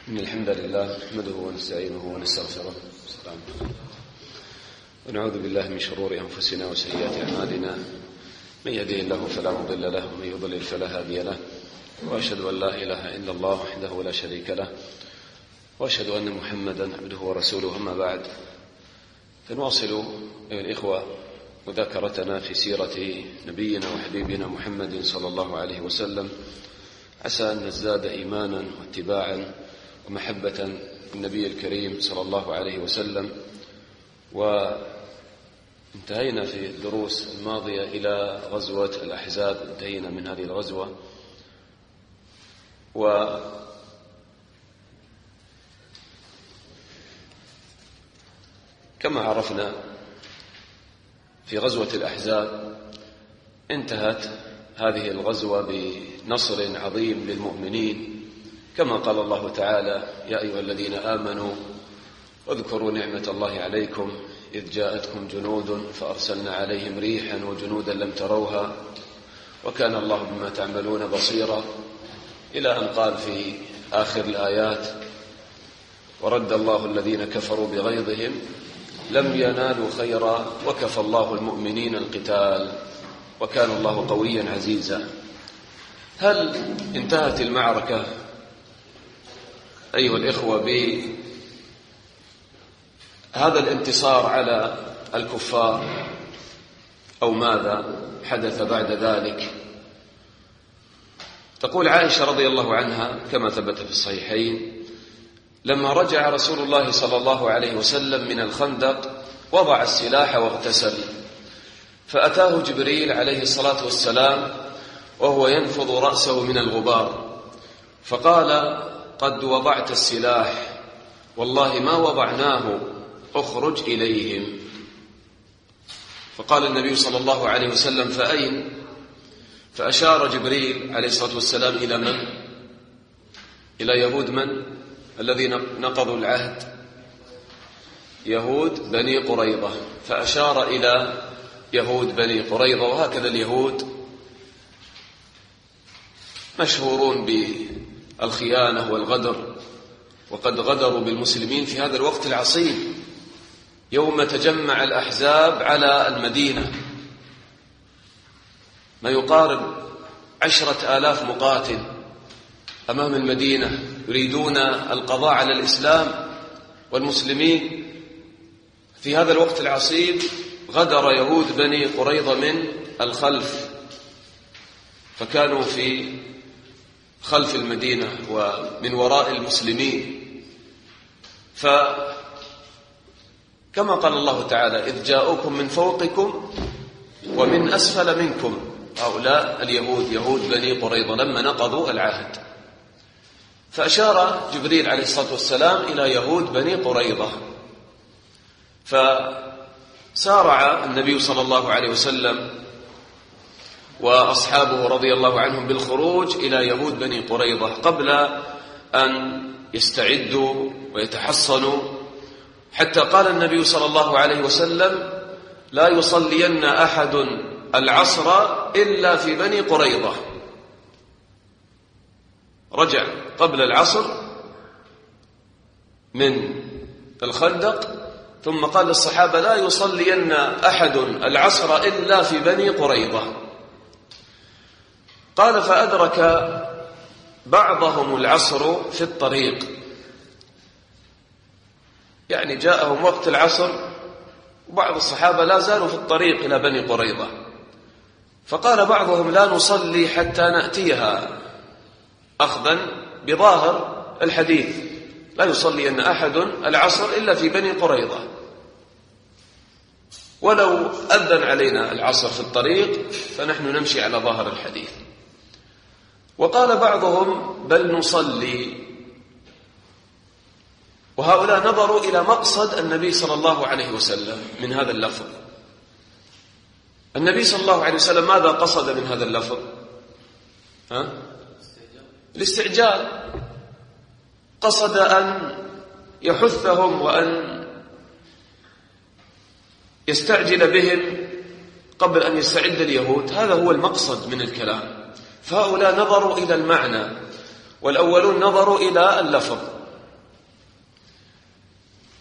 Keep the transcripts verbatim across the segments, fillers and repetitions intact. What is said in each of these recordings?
إن الحمد لله نحمده ونستعينه ونستغفره ونعوذ بالله من شرور أنفسنا وسيئات أعمالنا. من يهده الله فلا مضل له ومن يضلل فلا هادي له، وأشهد أن لا إله إلا الله وحده لا شريك له، وأشهد أن محمدا عبده ورسوله. أما بعد، فنواصل أيها الإخوة مذاكرتنا في سيرة نبينا وحبيبنا محمد صلى الله عليه وسلم، عسى أن نزداد إيمانا واتباعا ومحبة النبي الكريم صلى الله عليه وسلم. وانتهينا في الدروس الماضية إلى غزوة الأحزاب، انتهينا من هذه الغزوة، وكما عرفنا في غزوة الأحزاب انتهت هذه الغزوة بنصر عظيم للمؤمنين، كما قال الله تعالى: يا أيها الذين آمنوا واذكروا نعمة الله عليكم إذ جاءتكم جنود فأرسلنا عليهم ريحا وجنودا لم تروها وكان الله بما تعملون بصيرا، إلى أن قال في آخر الآيات: ورد الله الذين كفروا بغيظهم لم ينالوا خيرا وكفى الله المؤمنين القتال وكان الله قويا عزيزا. هل انتهت المعركة أيها الإخوة بهذا الانتصار على الكفار، أو ماذا حدث بعد ذلك؟ تقول عائشة رضي الله عنها كما ثبت في الصحيحين: لما رجع رسول الله صلى الله عليه وسلم من الخندق وضع السلاح واغتسل، فأتاه جبريل عليه الصلاة والسلام وهو ينفض رأسه من الغبار، فقال: قد وضعت السلاح، والله ما وضعناه، اخرج إليهم. فقال النبي صلى الله عليه وسلم: فأين؟ فأشار جبريل عليه الصلاة والسلام إلى من؟ إلى يهود من؟ الذين نقضوا العهد، يهود بني قريظة، فأشار إلى يهود بني قريظة. وهكذا اليهود مشهورون بالخيانة والغدر، وقد غدروا بالمسلمين في هذا الوقت العصيب يوم تجمع الأحزاب على المدينة، ما يقارب عشرة آلاف مقاتل أمام المدينة يريدون القضاء على الإسلام والمسلمين. في هذا الوقت العصيب غدر يهود بني قريظة من الخلف، فكانوا في خلف المدينة ومن وراء المسلمين. فكما قال الله تعالى: إذ جاءوكم من فوقكم ومن أسفل منكم، هؤلاء اليهود يهود بني قريظة لما نقضوا العهد. فأشار جبريل عليه الصلاة والسلام إلى يهود بني قريظة، فسارع النبي صلى الله عليه وسلم وأصحابه رضي الله عنهم بالخروج إلى يهود بني قريظة قبل أن يستعدوا ويتحصنوا، حتى قال النبي صلى الله عليه وسلم: لا يصلين أحد العصر إلا في بني قريظة. رجع قبل العصر من الخندق، ثم قال للصحابة: لا يصلين أحد العصر إلا في بني قريظة. قال: فأدرك بعضهم العصر في الطريق، يعني جاءهم وقت العصر وبعض الصحابة لا زالوا في الطريق إلى بني قريظة، فقال بعضهم: لا نصلي حتى نأتيها، أخذا بظاهر الحديث: لا يصلي أن أحد العصر إلا في بني قريظة، ولو أذن علينا العصر في الطريق فنحن نمشي على ظاهر الحديث. وقال بعضهم: بل نصلي. وهؤلاء نظروا إلى مقصد النبي صلى الله عليه وسلم من هذا اللفظ. النبي صلى الله عليه وسلم ماذا قصد من هذا اللفظ؟ ها؟ الاستعجال، قصد أن يحثهم وأن يستعجل بهم قبل أن يستعد اليهود. هذا هو المقصد من الكلام. فهؤلاء نظروا إلى المعنى والأولون نظروا إلى اللفظ.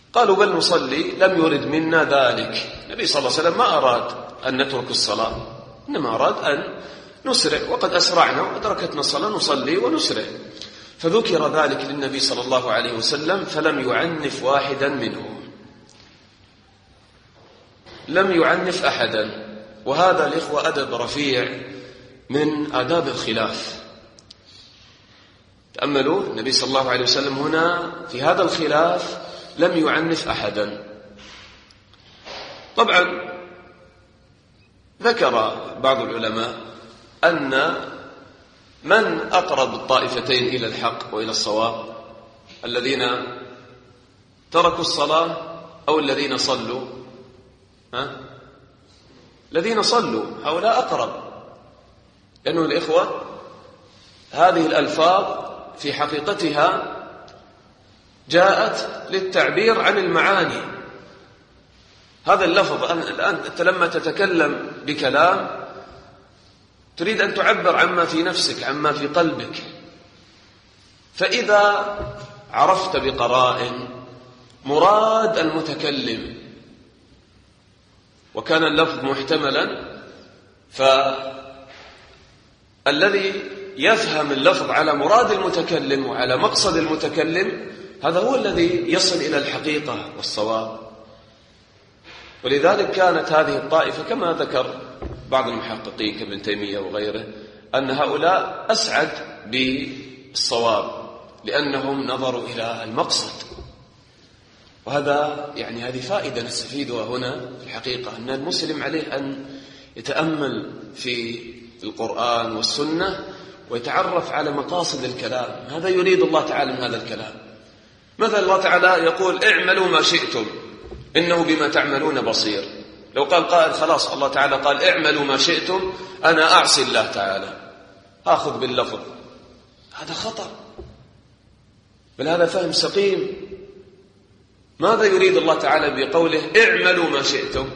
قالوا بل نصلي، لم يرد منا ذلك. النبي صلى الله عليه وسلم ما أراد أن نترك الصلاة، إنما أراد أن نسرع، وقد أسرعنا وأدركتنا الصلاة نصلي ونسرع. فذكر ذلك للنبي صلى الله عليه وسلم فلم يعنف واحدا منهم، لم يعنف أحدا. وهذا الإخوة أدب رفيع من آداب الخلاف. تأملوا النبي صلى الله عليه وسلم هنا في هذا الخلاف لم يعنف أحدا. طبعا ذكر بعض العلماء أن من أقرب الطائفتين إلى الحق وإلى الصواب، الذين تركوا الصلاة أو الذين صلوا؟ ها؟ الذين صلوا هؤلاء أقرب، لأنه الإخوة هذه الألفاظ في حقيقتها جاءت للتعبير عن المعاني. هذا اللفظ الآن أنت لما تتكلم بكلام تريد أن تعبر عما في نفسك، عما في قلبك، فإذا عرفت بقرائن مراد المتكلم وكان اللفظ محتملا، فالذي يفهم اللفظ على مراد المتكلم وعلى مقصد المتكلم هذا هو الذي يصل إلى الحقيقة والصواب. ولذلك كانت هذه الطائفة كما ذكر بعض المحققين كابن تيمية وغيره أن هؤلاء أسعد بالصواب لأنهم نظروا إلى المقصد. وهذا يعني هذه فائدة نستفيدها هنا في الحقيقة، أن المسلم عليه أن يتأمل في القرآن والسنة ويتعرف على مقاصد الكلام، هذا يريد الله تعالى من هذا الكلام. مثلا الله تعالى يقول اعملوا ما شئتم إنه بما تعملون بصير. لو قال قائل خلاص الله تعالى قال اعملوا ما شئتم أنا أعصي الله تعالى، آخذ باللفظ، هذا خطأ، بل هذا فهم سقيم. ماذا يريد الله تعالى بقوله اعملوا ما شئتم؟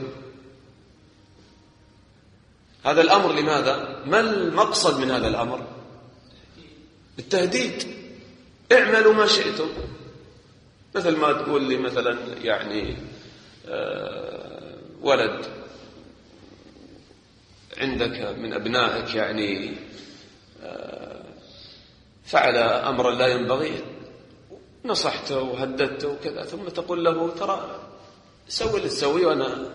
هذا الأمر لماذا؟ ما المقصد من هذا الأمر؟ التهديد. اعملوا ما شئتم، مثل ما تقول لي مثلا يعني آه ولد عندك من أبنائك يعني آه فعل أمرا لا ينبغي، نصحته وهددته وكذا، ثم تقول له ترى سوي اللي تسويه وأنا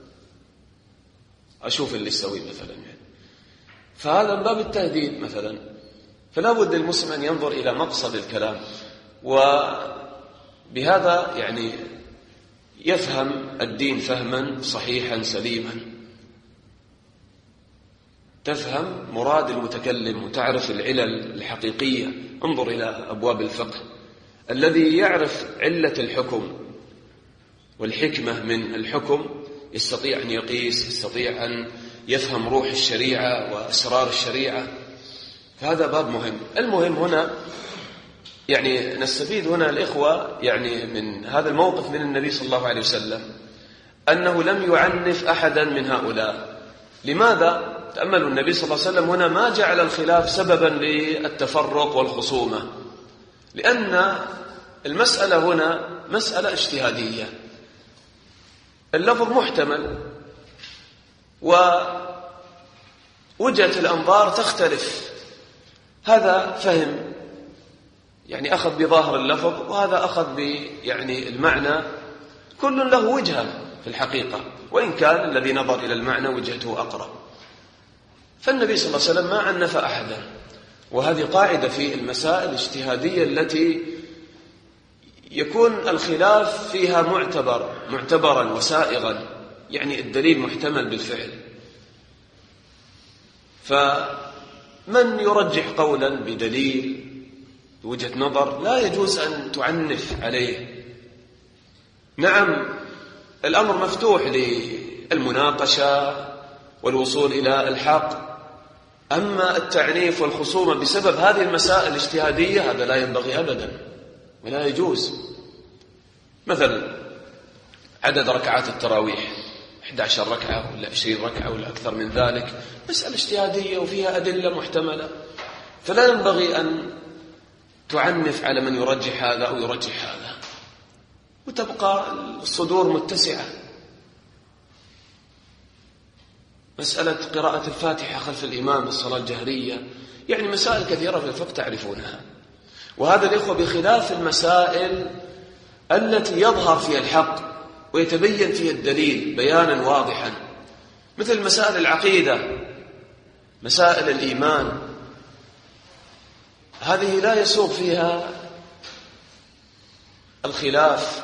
أشوف اللي تسويه مثلا يعني. فهذا من باب التهديد مثلا. فلا بد المسلم أن ينظر إلى مقصد الكلام، وبهذا يعني يفهم الدين فهما صحيحا سليما، تفهم مراد المتكلم وتعرف العلل الحقيقية. انظر إلى أبواب الفقه، الذي يعرف علة الحكم والحكمة من الحكم يستطيع أن يقيس، يستطيع أن يفهم روح الشريعة وأسرار الشريعة، فهذا باب مهم. المهم هنا يعني نستفيد هنا الإخوة يعني من هذا الموقف من النبي صلى الله عليه وسلم أنه لم يعنف أحدا من هؤلاء. لماذا؟ تأملوا النبي صلى الله عليه وسلم هنا ما جعل الخلاف سببا للتفرق والخصومة، لأن المسألة هنا مسألة اجتهادية، اللفظ محتمل ووجهة الأنظار تختلف، هذا فهم يعني أخذ بظاهر اللفظ وهذا أخذ ب يعني المعنى، كل له وجهة في الحقيقة، وإن كان الذي نظر إلى المعنى وجهته أقرب. فالنبي صلى الله عليه وسلم ما عنف أحدا، وهذه قاعدة في المسائل الاجتهادية التي يكون الخلاف فيها معتبر معتبرا وسائغا، يعني الدليل محتمل بالفعل. فمن يرجح قولا بدليل بوجهة نظر لا يجوز أن تعنف عليه. نعم الأمر مفتوح للمناقشة والوصول إلى الحق، أما التعنيف والخصومة بسبب هذه المسائل الاجتهادية هذا لا ينبغي أبدا ولا يجوز. مثلا عدد ركعات التراويح أحد عشر ركعة ولا عشرين ركعة ولا أكثر من ذلك، مسألة اجتهادية وفيها أدلة محتملة، فلا ينبغي أن تعنف على من يرجح هذا أو يرجح هذا. وتبقى الصدور متسعة. مسألة قراءة الفاتحة خلف الإمام بالصلاة الجهرية، يعني مسائل كثيرة في الفقه تعرفونها. وهذا الإخوة بخلاف المسائل التي يظهر فيها الحق ويتبين فيها الدليل بيانا واضحا، مثل مسائل العقيدة، مسائل الإيمان، هذه لا يسوغ فيها الخلاف.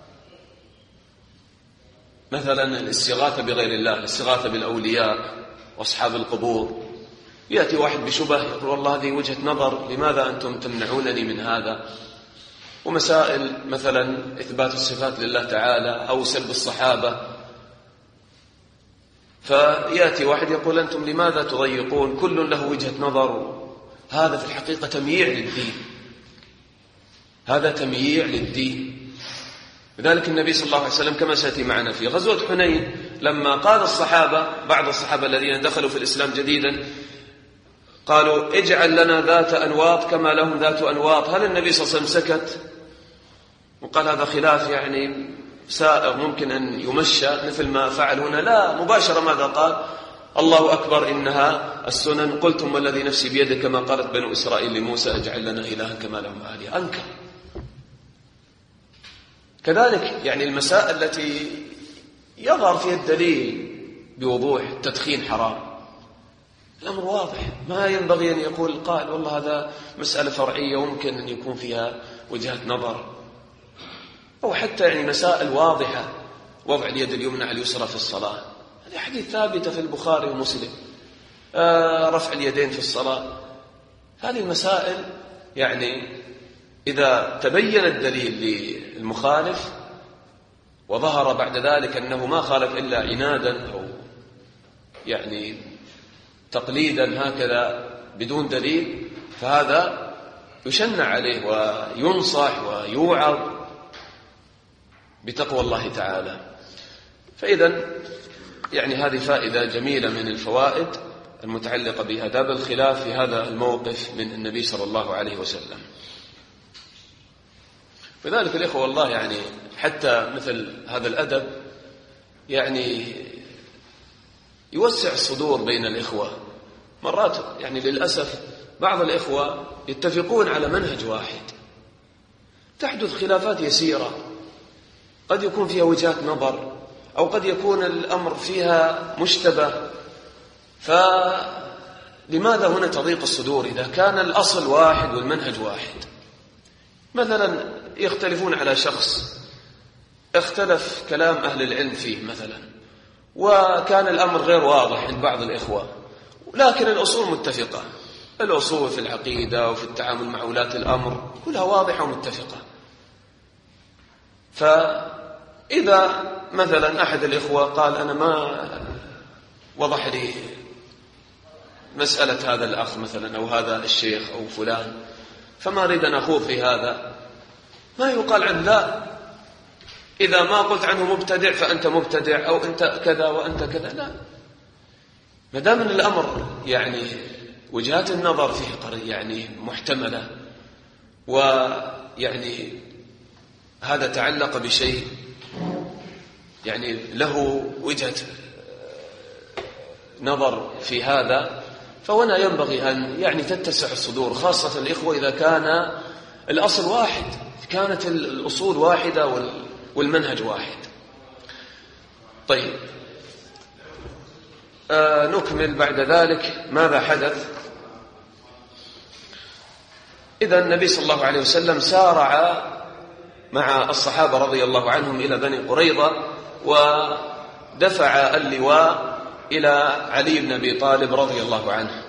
مثلا الاستغاثة بغير الله، الاستغاثة بالأولياء وأصحاب القبور، يأتي واحد بشبه يقول والله هذه وجهة نظر، لماذا أنتم تمنعونني من هذا؟ ومسائل مثلا إثبات الصفات لله تعالى أو سلب الصحابة، فيأتي واحد يقول أنتم لماذا تضيقون؟ كل له وجهة نظر. هذا في الحقيقة تمييع للدين، هذا تمييع للدين. لذلك النبي صلى الله عليه وسلم كما سيأتي معنا في غزوة حنين، لما قال الصحابة، بعض الصحابة الذين دخلوا في الإسلام جديدا، قالوا اجعل لنا ذات أنواط كما لهم ذات أنواط، هل النبي صلى الله عليه وسلم سكت وقال هذا خلاف يعني سائغ ممكن أن يمشى مثل ما فعل هنا؟ لا، مباشرة ماذا قال؟ الله أكبر إنها السنن، قلتم والذي نفسي بيده كما قالت بنو إسرائيل لموسى اجعل لنا إلها كما لهم آلهة. أنكر. كذلك يعني المسائل التي يظهر فيها الدليل بوضوح، التدخين حرام، الأمر واضح، ما ينبغي أن يقول القائل والله هذا مسألة فرعية وممكن أن يكون فيها وجهة نظر. أو حتى يعني مسائل واضحة، وضع اليد اليمنى على اليسرى في الصلاة، هذه حديث ثابتة في البخاري ومسلم. آه رفع اليدين في الصلاة، هذه المسائل يعني إذا تبين الدليل للمخالف وظهر بعد ذلك أنه ما خالف إلا عنادا أو يعني تقليدا هكذا بدون دليل، فهذا يشنع عليه وينصح ويوعظ بتقوى الله تعالى. فإذا يعني هذه فائدة جميلة من الفوائد المتعلقة بآداب الخلاف في هذا الموقف من النبي صلى الله عليه وسلم. لذلك الإخوة والله يعني حتى مثل هذا الأدب يعني يوسع الصدور بين الإخوة. مرات يعني للأسف بعض الإخوة يتفقون على منهج واحد، تحدث خلافات يسيرة قد يكون فيها وجهات نظر أو قد يكون الأمر فيها مشتبه، فلماذا هنا تضيق الصدور إذا كان الأصل واحد والمنهج واحد؟ مثلا يختلفون على شخص اختلف كلام أهل العلم فيه مثلا، وكان الأمر غير واضح عند بعض الإخوة، لكن الأصول متفقة، الأصول في العقيدة وفي التعامل مع ولاة الأمر كلها واضحة ومتفقة. فإذا مثلا أحد الإخوة قال أنا ما وضح لي مسألة هذا الأخ مثلا أو هذا الشيخ أو فلان، فما أريد أن أخوض في هذا، ما يقال عن لا إذا ما قلت عنه مبتدع فأنت مبتدع أو أنت كذا وأنت كذا، لا، ما دام أن الأمر يعني وجهات النظر فيه يعني محتملة، ويعني هذا تعلق بشيء يعني له وجهة نظر في هذا، فهنا ينبغي أن يعني تتسع الصدور، خاصة الإخوة إذا كان الأصل واحد، كانت الأصول واحدة والمنهج واحد. طيب آه نكمل بعد ذلك ماذا حدث. إذا النبي صلى الله عليه وسلم سارع مع الصحابة رضي الله عنهم إلى بني قريظة، ودفع اللواء إلى علي بن أبي طالب رضي الله عنه،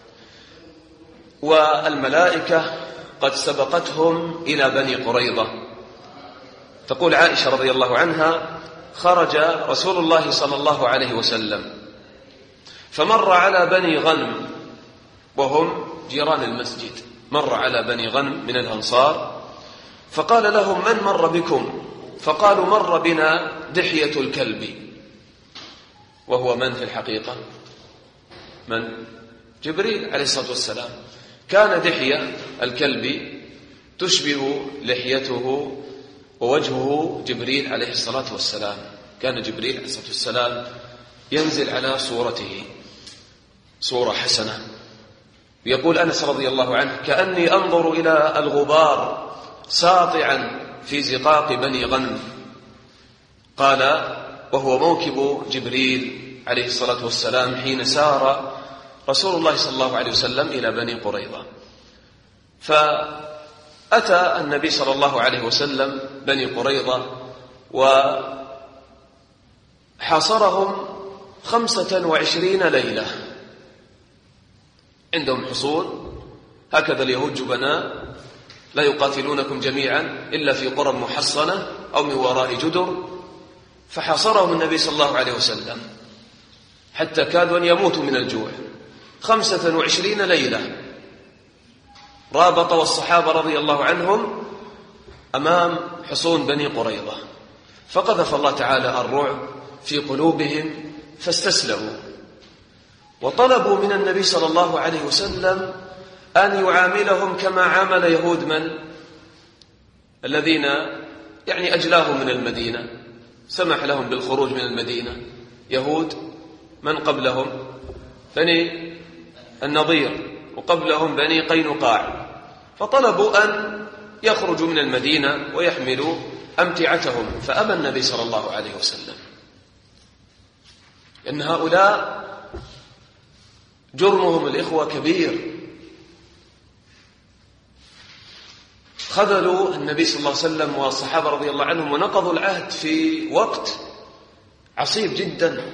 والملائكة قد سبقتهم إلى بني قريظة. تقول عائشة رضي الله عنها خرج رسول الله صلى الله عليه وسلم فمر على بني غنم وهم جيران المسجد، مر على بني غنم من الأنصار فقال لهم من مر بكم؟ فقالوا مر بنا دحية الكلب. وهو من في الحقيقة؟ من؟ جبريل عليه الصلاة والسلام. كان دحية الكلب تشبه لحيته ووجهه جبريل عليه الصلاة والسلام. كان جبريل عليه الصلاة والسلام ينزل على صورته صورة حسنة. يقول أنس رضي الله عنه: كأني أنظر إلى الغبار ساطعا في زقاق بني غنم. قال: وهو موكب جبريل عليه الصلاة والسلام حين سار رسول الله صلى الله عليه وسلم إلى بني قريظة. فأتى النبي صلى الله عليه وسلم بني قريظة وحاصرهم خمسة وعشرين ليلة. عندهم حصون، هكذا اليهود جبناء، لا يقاتلونكم جميعا إلا في قرى محصنة أو من وراء جدر. فحاصرهم النبي صلى الله عليه وسلم حتى كادوا أن يموتوا من الجوع. خمسة وعشرين ليلة رابط والصحابة رضي الله عنهم أمام حصون بني قريظة، فقذف الله تعالى الرعب في قلوبهم فاستسلموا، وطلبوا من النبي صلى الله عليه وسلم أن يعاملهم كما عامل يهود من الذين يعني أجلاهم من المدينة، سمح لهم بالخروج من المدينة. يهود من قبلهم بني النضير، وقبلهم بني قينقاع، فطلبوا أن يخرجوا من المدينة ويحملوا أمتعتهم، فأبى النبي صلى الله عليه وسلم، إن هؤلاء جرمهم الإخوة كبير، خذلوا النبي صلى الله عليه وسلم والصحابة رضي الله عنهم ونقضوا العهد في وقت عصيب جدا،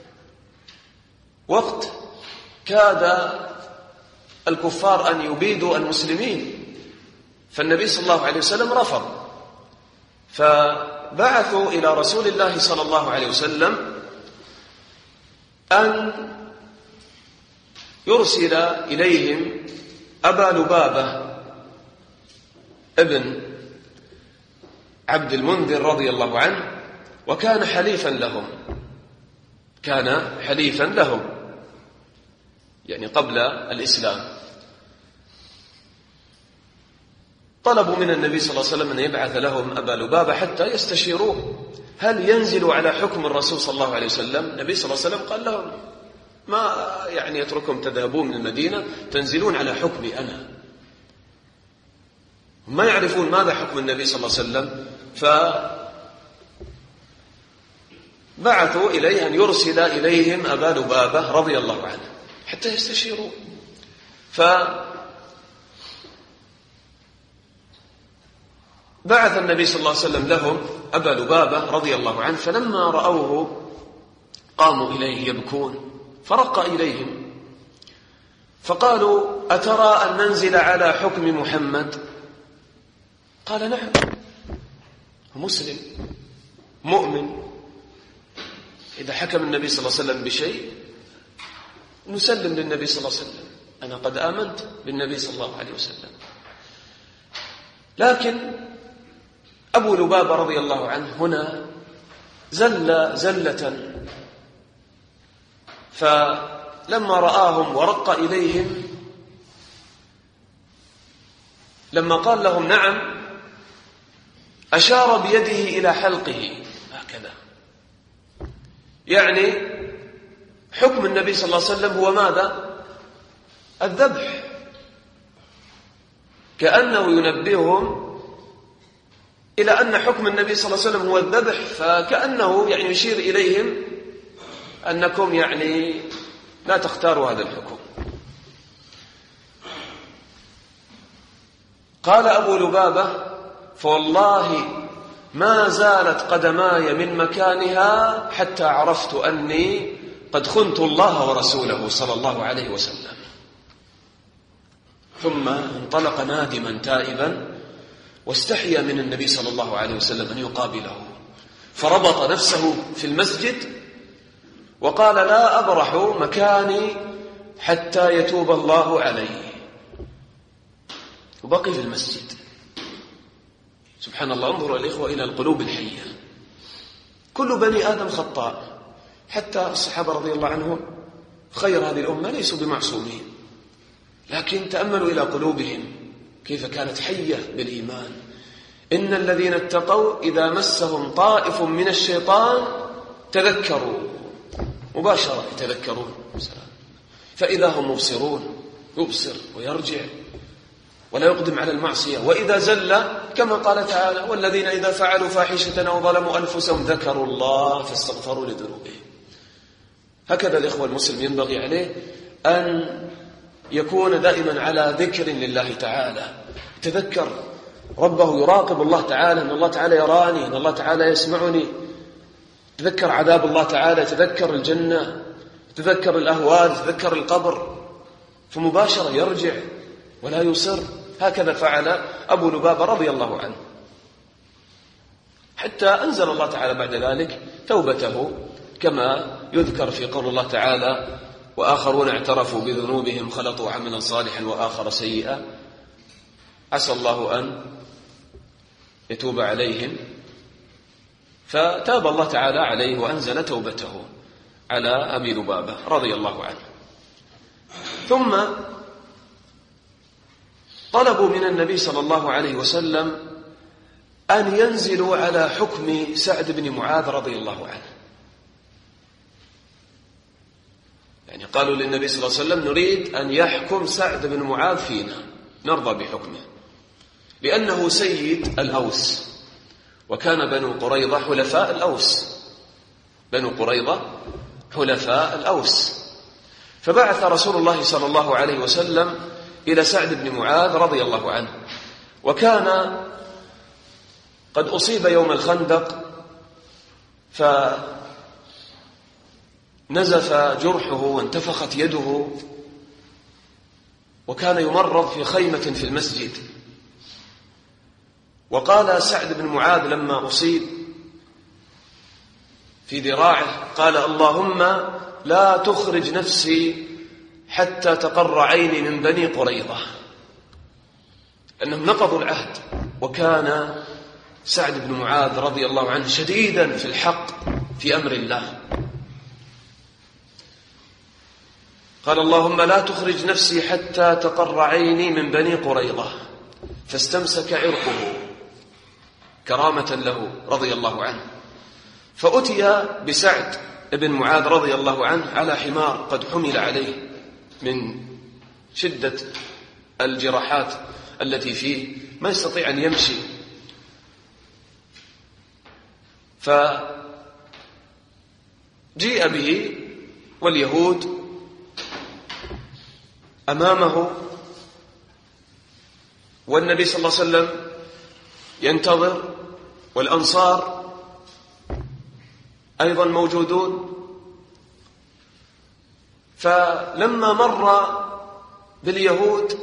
وقت كاد الكفار أن يبيدوا المسلمين، فالنبي صلى الله عليه وسلم رفض، فبعثوا إلى رسول الله صلى الله عليه وسلم أن يرسل إليهم أبا لبابة ابن عبد المنذر رضي الله عنه، وكان حليفا لهم، كان حليفا لهم يعني قبل الإسلام. طلبوا من النبي صلى الله عليه وسلم أن يبعث لهم أبا لبابة حتى يستشيروه هل ينزل على حكم الرسول صلى الله عليه وسلم. النبي صلى الله عليه وسلم قال لهم: ما يعني يترككم تذهبون من المدينة تنزلون على حكمي أنا. ما يعرفون ماذا حكم النبي صلى الله عليه وسلم، فبعثوا إليه أن يرسل إليهم أبا لبابة رضي الله عنه حتى يستشيروا. فبعث النبي صلى الله عليه وسلم لهم أبا لبابة رضي الله عنه، فلما رأوه قاموا إليه يبكون، فرق إليهم فقالوا: أترى أن ننزل على حكم محمد؟ قال: نعم، مسلم مؤمن، إذا حكم النبي صلى الله عليه وسلم بشيء نسلم للنبي صلى الله عليه وسلم، أنا قد آمنت بالنبي صلى الله عليه وسلم. لكن أبو لبابة رضي الله عنه هنا زل زلة، فلما رآهم ورق إليهم، لما قال لهم نعم أشار بيده إلى حلقه هكذا، يعني حكم النبي صلى الله عليه وسلم هو ماذا؟ الذبح، كأنه ينبههم إلى أن حكم النبي صلى الله عليه وسلم هو الذبح، فكأنه يعني يشير إليهم أنكم يعني لا تختاروا هذا الحكم. قال أبو لبابة: فوالله ما زالت قدماي من مكانها حتى عرفت أني قد خنت الله ورسوله صلى الله عليه وسلم. ثم انطلق نادما تائبا، واستحيا من النبي صلى الله عليه وسلم أن يقابله، فربط نفسه في المسجد وقال: لا أبرح مكاني حتى يتوب الله علي، وبقي في المسجد. سبحان الله، انظروا الإخوة إلى القلوب الحية. كل بني آدم خطاء، حتى الصحابة رضي الله عنهم خير هذه الأمة ليسوا بمعصومين، لكن تأملوا إلى قلوبهم كيف كانت حية بالإيمان. إن الذين اتقوا إذا مسهم طائف من الشيطان تذكروا مباشرة، يتذكرون فإذا هم مبصرون، يبصر ويرجع ولا يقدم على المعصية. وإذا زل كما قال تعالى: والذين إذا فعلوا فاحشة أو ظلموا أنفسهم ذكروا الله فاستغفروا لذنوبهم. هكذا الإخوة المسلم ينبغي عليه أن يكون دائما على ذكر لله تعالى، يتذكر ربه، يراقب الله تعالى، أن الله تعالى يراني، أن الله تعالى يسمعني، يتذكر عذاب الله تعالى، يتذكر الجنة، يتذكر الأهوال، يتذكر القبر، فمباشرة يرجع ولا يصر. هكذا فعل أبو لبابة رضي الله عنه، حتى أنزل الله تعالى بعد ذلك توبته، كما يذكر في قول الله تعالى: وآخرون اعترفوا بذنوبهم خلطوا عملا صالحا وآخر سيئا عسى الله أن يتوب عليهم. فتاب الله تعالى عليه وأنزل توبته على أبي لبابة رضي الله عنه. ثم طلبوا من النبي صلى الله عليه وسلم أن ينزلوا على حكم سعد بن معاذ رضي الله عنه. يعني قالوا للنبي صلى الله عليه وسلم: نريد أن يحكم سعد بن معاذ فينا، نرضى بحكمه، لأنه سيد الأوس، وكان بنو قريظة حلفاء الأوس، بنو قريظة حلفاء الأوس. فبعث رسول الله صلى الله عليه وسلم إلى سعد بن معاذ رضي الله عنه، وكان قد أصيب يوم الخندق فنزف جرحه وانتفخت يده، وكان يمرض في خيمة في المسجد. وقال سعد بن معاذ لما أصيب في ذراعه، قال: اللهم لا تخرج نفسي حتى تقر عيني من بني قريظة، أنهم نقضوا العهد. وكان سعد بن معاذ رضي الله عنه شديدا في الحق في أمر الله. قال: اللهم لا تخرج نفسي حتى تقر عيني من بني قريظة، فاستمسك عرقه كرامة له رضي الله عنه. فأتي بسعد بن معاذ رضي الله عنه على حمار قد حمل عليه من شدة الجراحات التي فيه، ما يستطيع أن يمشي. فجيء به واليهود أمامه، والنبي صلى الله عليه وسلم ينتظر، والأنصار أيضا موجودون. فلما مر باليهود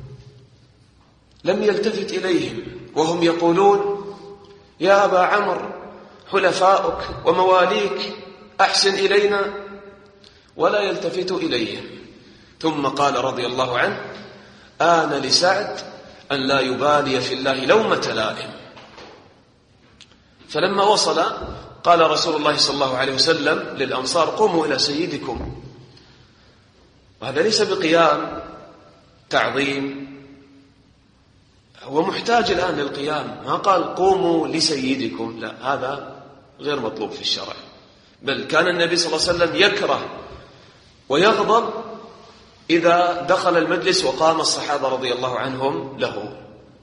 لم يلتفت إليهم، وهم يقولون: يا أبا عمرو حلفاؤك ومواليك أحسن إلينا، ولا يلتفت إليهم. ثم قال رضي الله عنه: آن لسعد أن لا يبالي في الله لومة لائم. فلما وصل قال رسول الله صلى الله عليه وسلم للأنصار: قوموا إلى سيدكم. وهذا ليس بقيام تعظيم، هو محتاج الآن للقيام، ما قال قوموا لسيدكم، لا، هذا غير مطلوب في الشرع. بل كان النبي صلى الله عليه وسلم يكره ويغضب إذا دخل المجلس وقام الصحابة رضي الله عنهم له.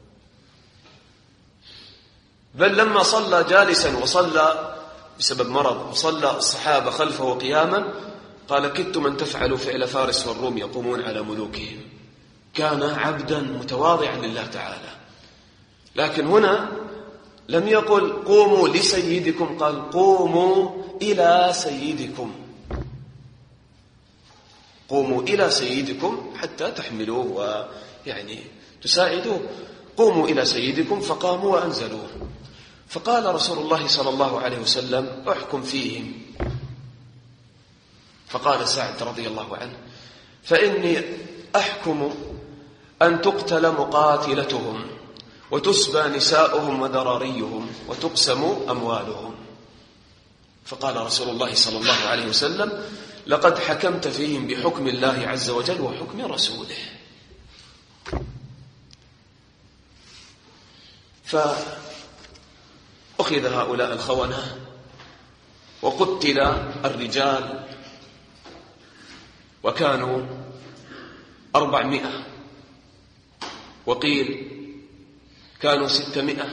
بل لما صلى جالسا وصلى بسبب مرض، وصلى الصحابة خلفه قياما، قال: كدت من تفعل فعل فارس والروم يقومون على ملوكهم. كان عبدا متواضعا لله تعالى. لكن هنا لم يقل قوموا لسيدكم، قال قوموا إلى سيدكم، قوموا إلى سيدكم حتى تحملوه ويعني تساعدوه. قوموا إلى سيدكم، فقاموا وأنزلوه. فقال رسول الله صلى الله عليه وسلم: احكم فيهم. فقال سعد رضي الله عنه: فإني أحكم أن تقتل مقاتلتهم، وتسبى نساؤهم وذراريهم، وتقسم أموالهم. فقال رسول الله صلى الله عليه وسلم: لقد حكمت فيهم بحكم الله عز وجل وحكم رسوله. أخذ هؤلاء الخونة وقتل الرجال، وكانوا أربعمائة، وقيل كانوا ستمائة.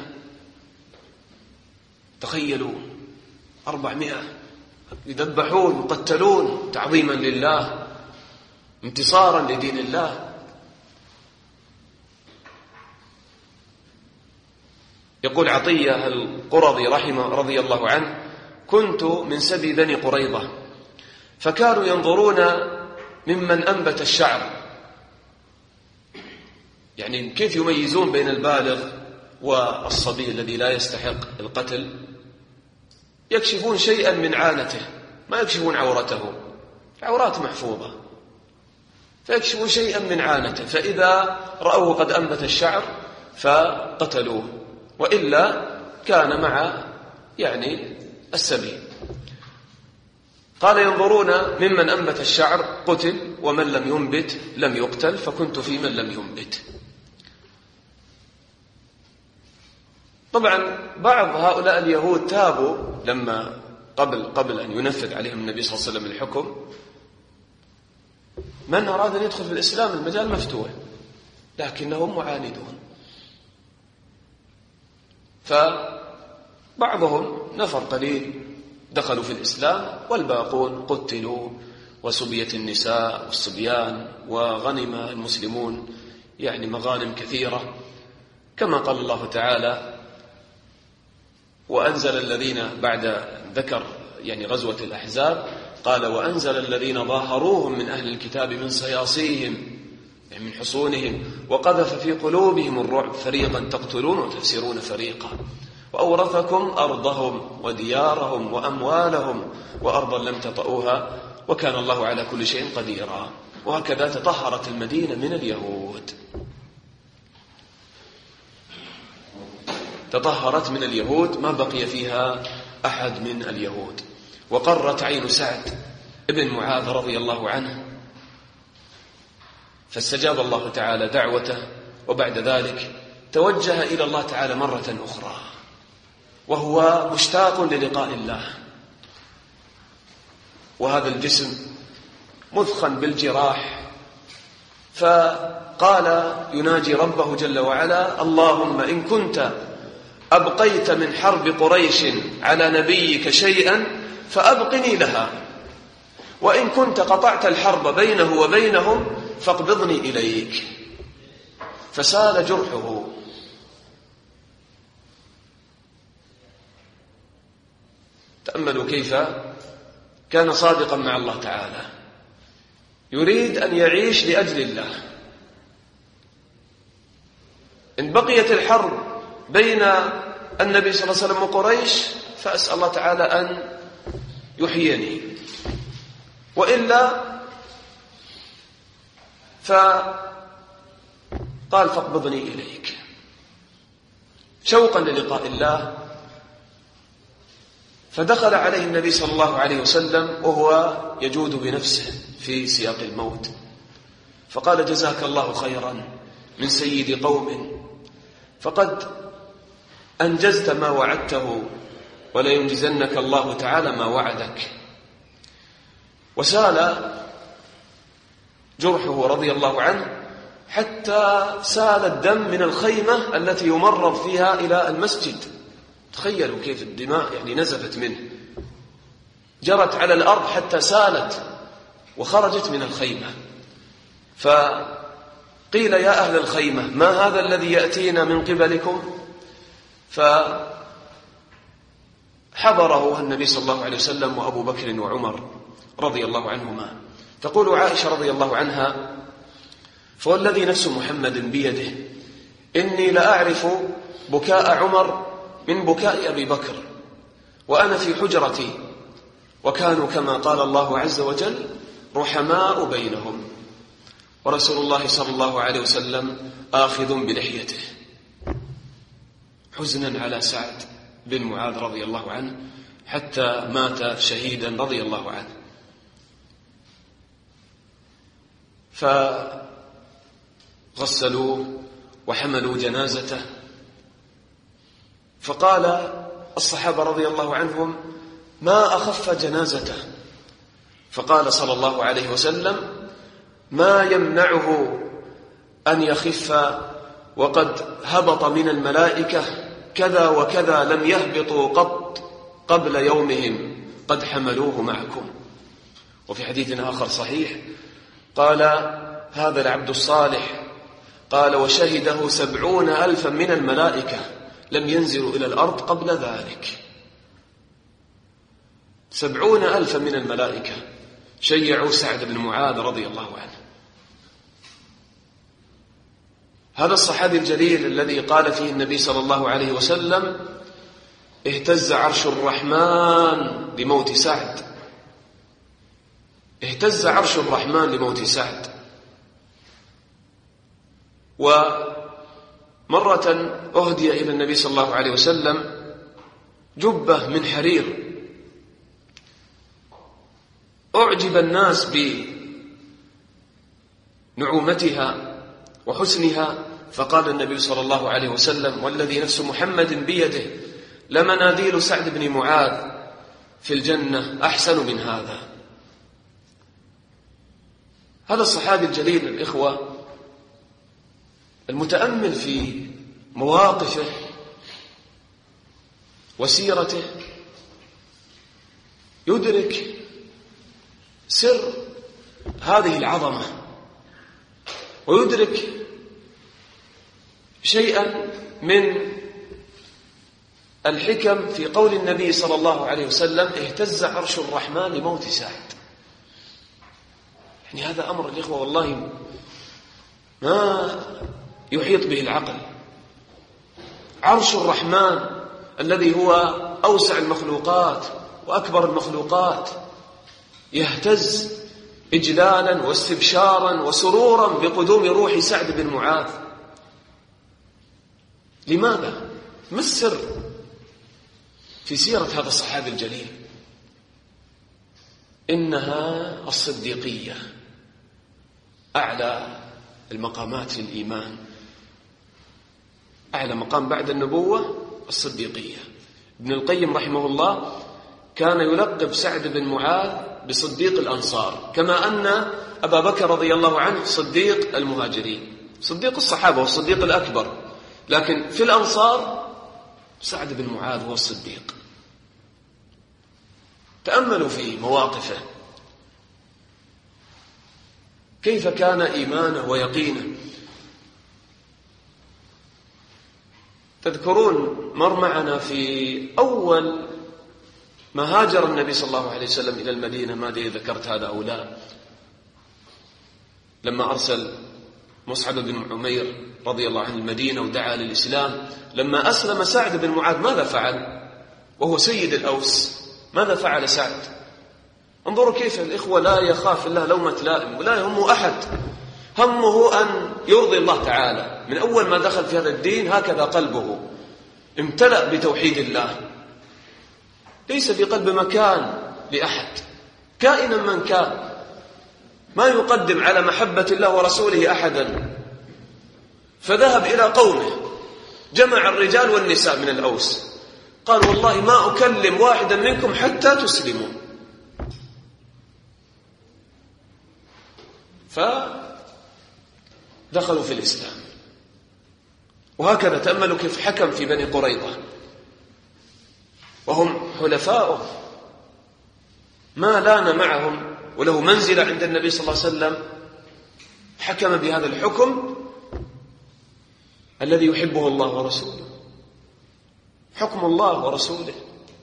تخيلوا أربعمائة يذبحون يقتلون تعظيما لله، انتصارا لدين الله. يقول عطية القرظي رحمه رضي الله عنه: كنت من سبي بني قريظة، فكانوا ينظرون ممن أنبت الشعر، يعني كيف يميزون بين البالغ والصبي الذي لا يستحق القتل. يكشفون شيئا من عانته، ما يكشفون عورته، عورات محفوظة، فيكشفون شيئا من عانته، فإذا رأوه قد أنبت الشعر فقتلوه، وإلا كان مع يعني السبي. قال: ينظرون ممن أنبت الشعر قتل، ومن لم ينبت لم يقتل، فكنت في من لم ينبت. طبعا بعض هؤلاء اليهود تابوا لما قبل قبل أن ينفذ عليهم النبي صلى الله عليه وسلم الحكم. من أراد أن يدخل في الإسلام المجال مفتوح، لكنهم معاندون. فبعضهم نفر قليل دخلوا في الإسلام، والباقون قتلوا، وسبيت النساء والصبيان، وغنم المسلمون يعني مغانم كثيرة، كما قال الله تعالى: وأنزل الذين بعد ذكر يعني غزوة الأحزاب، قال: وأنزل الذين ظاهروهم من أهل الكتاب من صياصيهم، يعني من حصونهم، وقذف في قلوبهم الرعب، فريقا تقتلون وتأسرون فريقا، وأورثكم أرضهم وديارهم وأموالهم وأرضا لم تطئوها وكان الله على كل شيء قديرا. وهكذا تطهرت المدينة من اليهود، تطهرت من اليهود، ما بقي فيها أحد من اليهود. وقرت عين سعد ابن معاذ رضي الله عنه، فاستجاب الله تعالى دعوته، وبعد ذلك توجه إلى الله تعالى مرة أخرى، وهو مشتاق للقاء الله، وهذا الجسم مثخن بالجراح، فقال يناجي ربه جل وعلا: اللهم إن كنت أبقيت من حرب قريش على نبيك شيئا فأبقني لها، وإن كنت قطعت الحرب بينه وبينهم فاقبضني إليك. فسال جرحه، تأملوا كيف كان صادقا مع الله تعالى، يريد أن يعيش لأجل الله. إن بقيت الحرب بين النبي صلى الله عليه وسلم وقريش فأسأل الله تعالى أن يحييني، وإلا فقال فاقبضني إليك، شوقا للقاء الله. فدخل عليه النبي صلى الله عليه وسلم وهو يجود بنفسه في سياق الموت، فقال: جزاك الله خيرا من سيد قوم، فقد أنجزت ما وعدته، ولينجزنك الله تعالى ما وعدك. وسال جرحه رضي الله عنه حتى سال الدم من الخيمة التي يمرض فيها إلى المسجد. تخيلوا كيف الدماء يعني نزفت منه، جرت على الأرض حتى سالت وخرجت من الخيمة. فقيل: يا أهل الخيمة، ما هذا الذي يأتينا من قبلكم؟ فحضره النبي صلى الله عليه وسلم وأبو بكر وعمر رضي الله عنهما. تقول عائشة رضي الله عنها: فوالذي نفس محمد بيده إني لأعرف بكاء عمر من بكاء أبي بكر وأنا في حجرتي، وكانوا كما قال الله عز وجل رحماء بينهم، ورسول الله صلى الله عليه وسلم آخذ بلحيته، حزنا على سعد بن معاذ رضي الله عنه حتى مات شهيدا رضي الله عنه. فغسلوه وحملوا جنازته، فقال الصحابة رضي الله عنهم ما أخف جنازته، فقال صلى الله عليه وسلم: ما يمنعه أن يخف وقد هبط من الملائكة كذا وكذا لم يهبطوا قط قبل يومهم قد حملوه معكم. وفي حديث آخر صحيح قال: هذا العبد الصالح، قال: وشهده سبعون ألفا من الملائكة لم ينزلوا إلى الأرض قبل ذلك. سبعون ألفا من الملائكة شيعوا سعد بن معاذ رضي الله عنه. هذا الصحابي الجليل الذي قال فيه النبي صلى الله عليه وسلم: اهتز عرش الرحمن لموت سعد. اهتز عرش الرحمن لموت سعد. ومرة أهدي إلى النبي صلى الله عليه وسلم جبة من حرير، أعجب الناس بنعومتها وحسنها، فقال النبي صلى الله عليه وسلم: والذي نفس محمد بيده لمناديل سعد بن معاذ في الجنة أحسن من هذا. هذا الصحابي الجليل الإخوة المتأمل في مواقفه وسيرته يدرك سر هذه العظمة، ويدرك شيئا من الحكم في قول النبي صلى الله عليه وسلم: اهتز عرش الرحمن لموت سعد. يعني هذا أمر الإخوة والله ما يحيط به العقل. عرش الرحمن الذي هو أوسع المخلوقات وأكبر المخلوقات يهتز إجلالا واستبشارا وسرورا بقدوم روح سعد بن معاذ. لماذا؟ ما السر في سيرة هذا الصحابي الجليل؟ إنها الصديقية، أعلى المقامات في الإيمان، أعلى مقام بعد النبوة الصديقية. ابن القيم رحمه الله كان يلقب سعد بن معاذ بصديق الأنصار، كما أن أبا بكر رضي الله عنه صديق المهاجرين، صديق الصحابة والصديق الأكبر، لكن في الأنصار سعد بن معاذ هو الصديق. تأملوا في مواقفه كيف كان إيمانه ويقينه. تذكرون مر معنا في أول ما هاجر النبي صلى الله عليه وسلم إلى المدينة، ما أدري ذكرت هذا أو لا، لما أرسل مصعب بن عمير رضي الله عنه المدينة ودعا للإسلام، لما أسلم سعد بن معاذ ماذا فعل وهو سيد الأوس؟ ماذا فعل سعد؟ انظروا كيف الإخوة لا يخاف الله لومة لائم ولا يهمه أحد، همه أن يرضي الله تعالى. من أول ما دخل في هذا الدين هكذا قلبه امتلأ بتوحيد الله، ليس في قلب مكان لأحد كائنا من كان، ما يقدم على محبة الله ورسوله أحدا. فذهب إلى قومه، جمع الرجال والنساء من الأوس، قال: والله ما أكلم واحدا منكم حتى تسلموا. فدخلوا في الإسلام. وهكذا تأملوا كيف حكم في بني قريظة وهم حلفاؤه، ما لان معهم وله منزلة عند النبي صلى الله عليه وسلم، حكم بهذا الحكم الذي يحبه الله ورسوله، حكم الله ورسوله.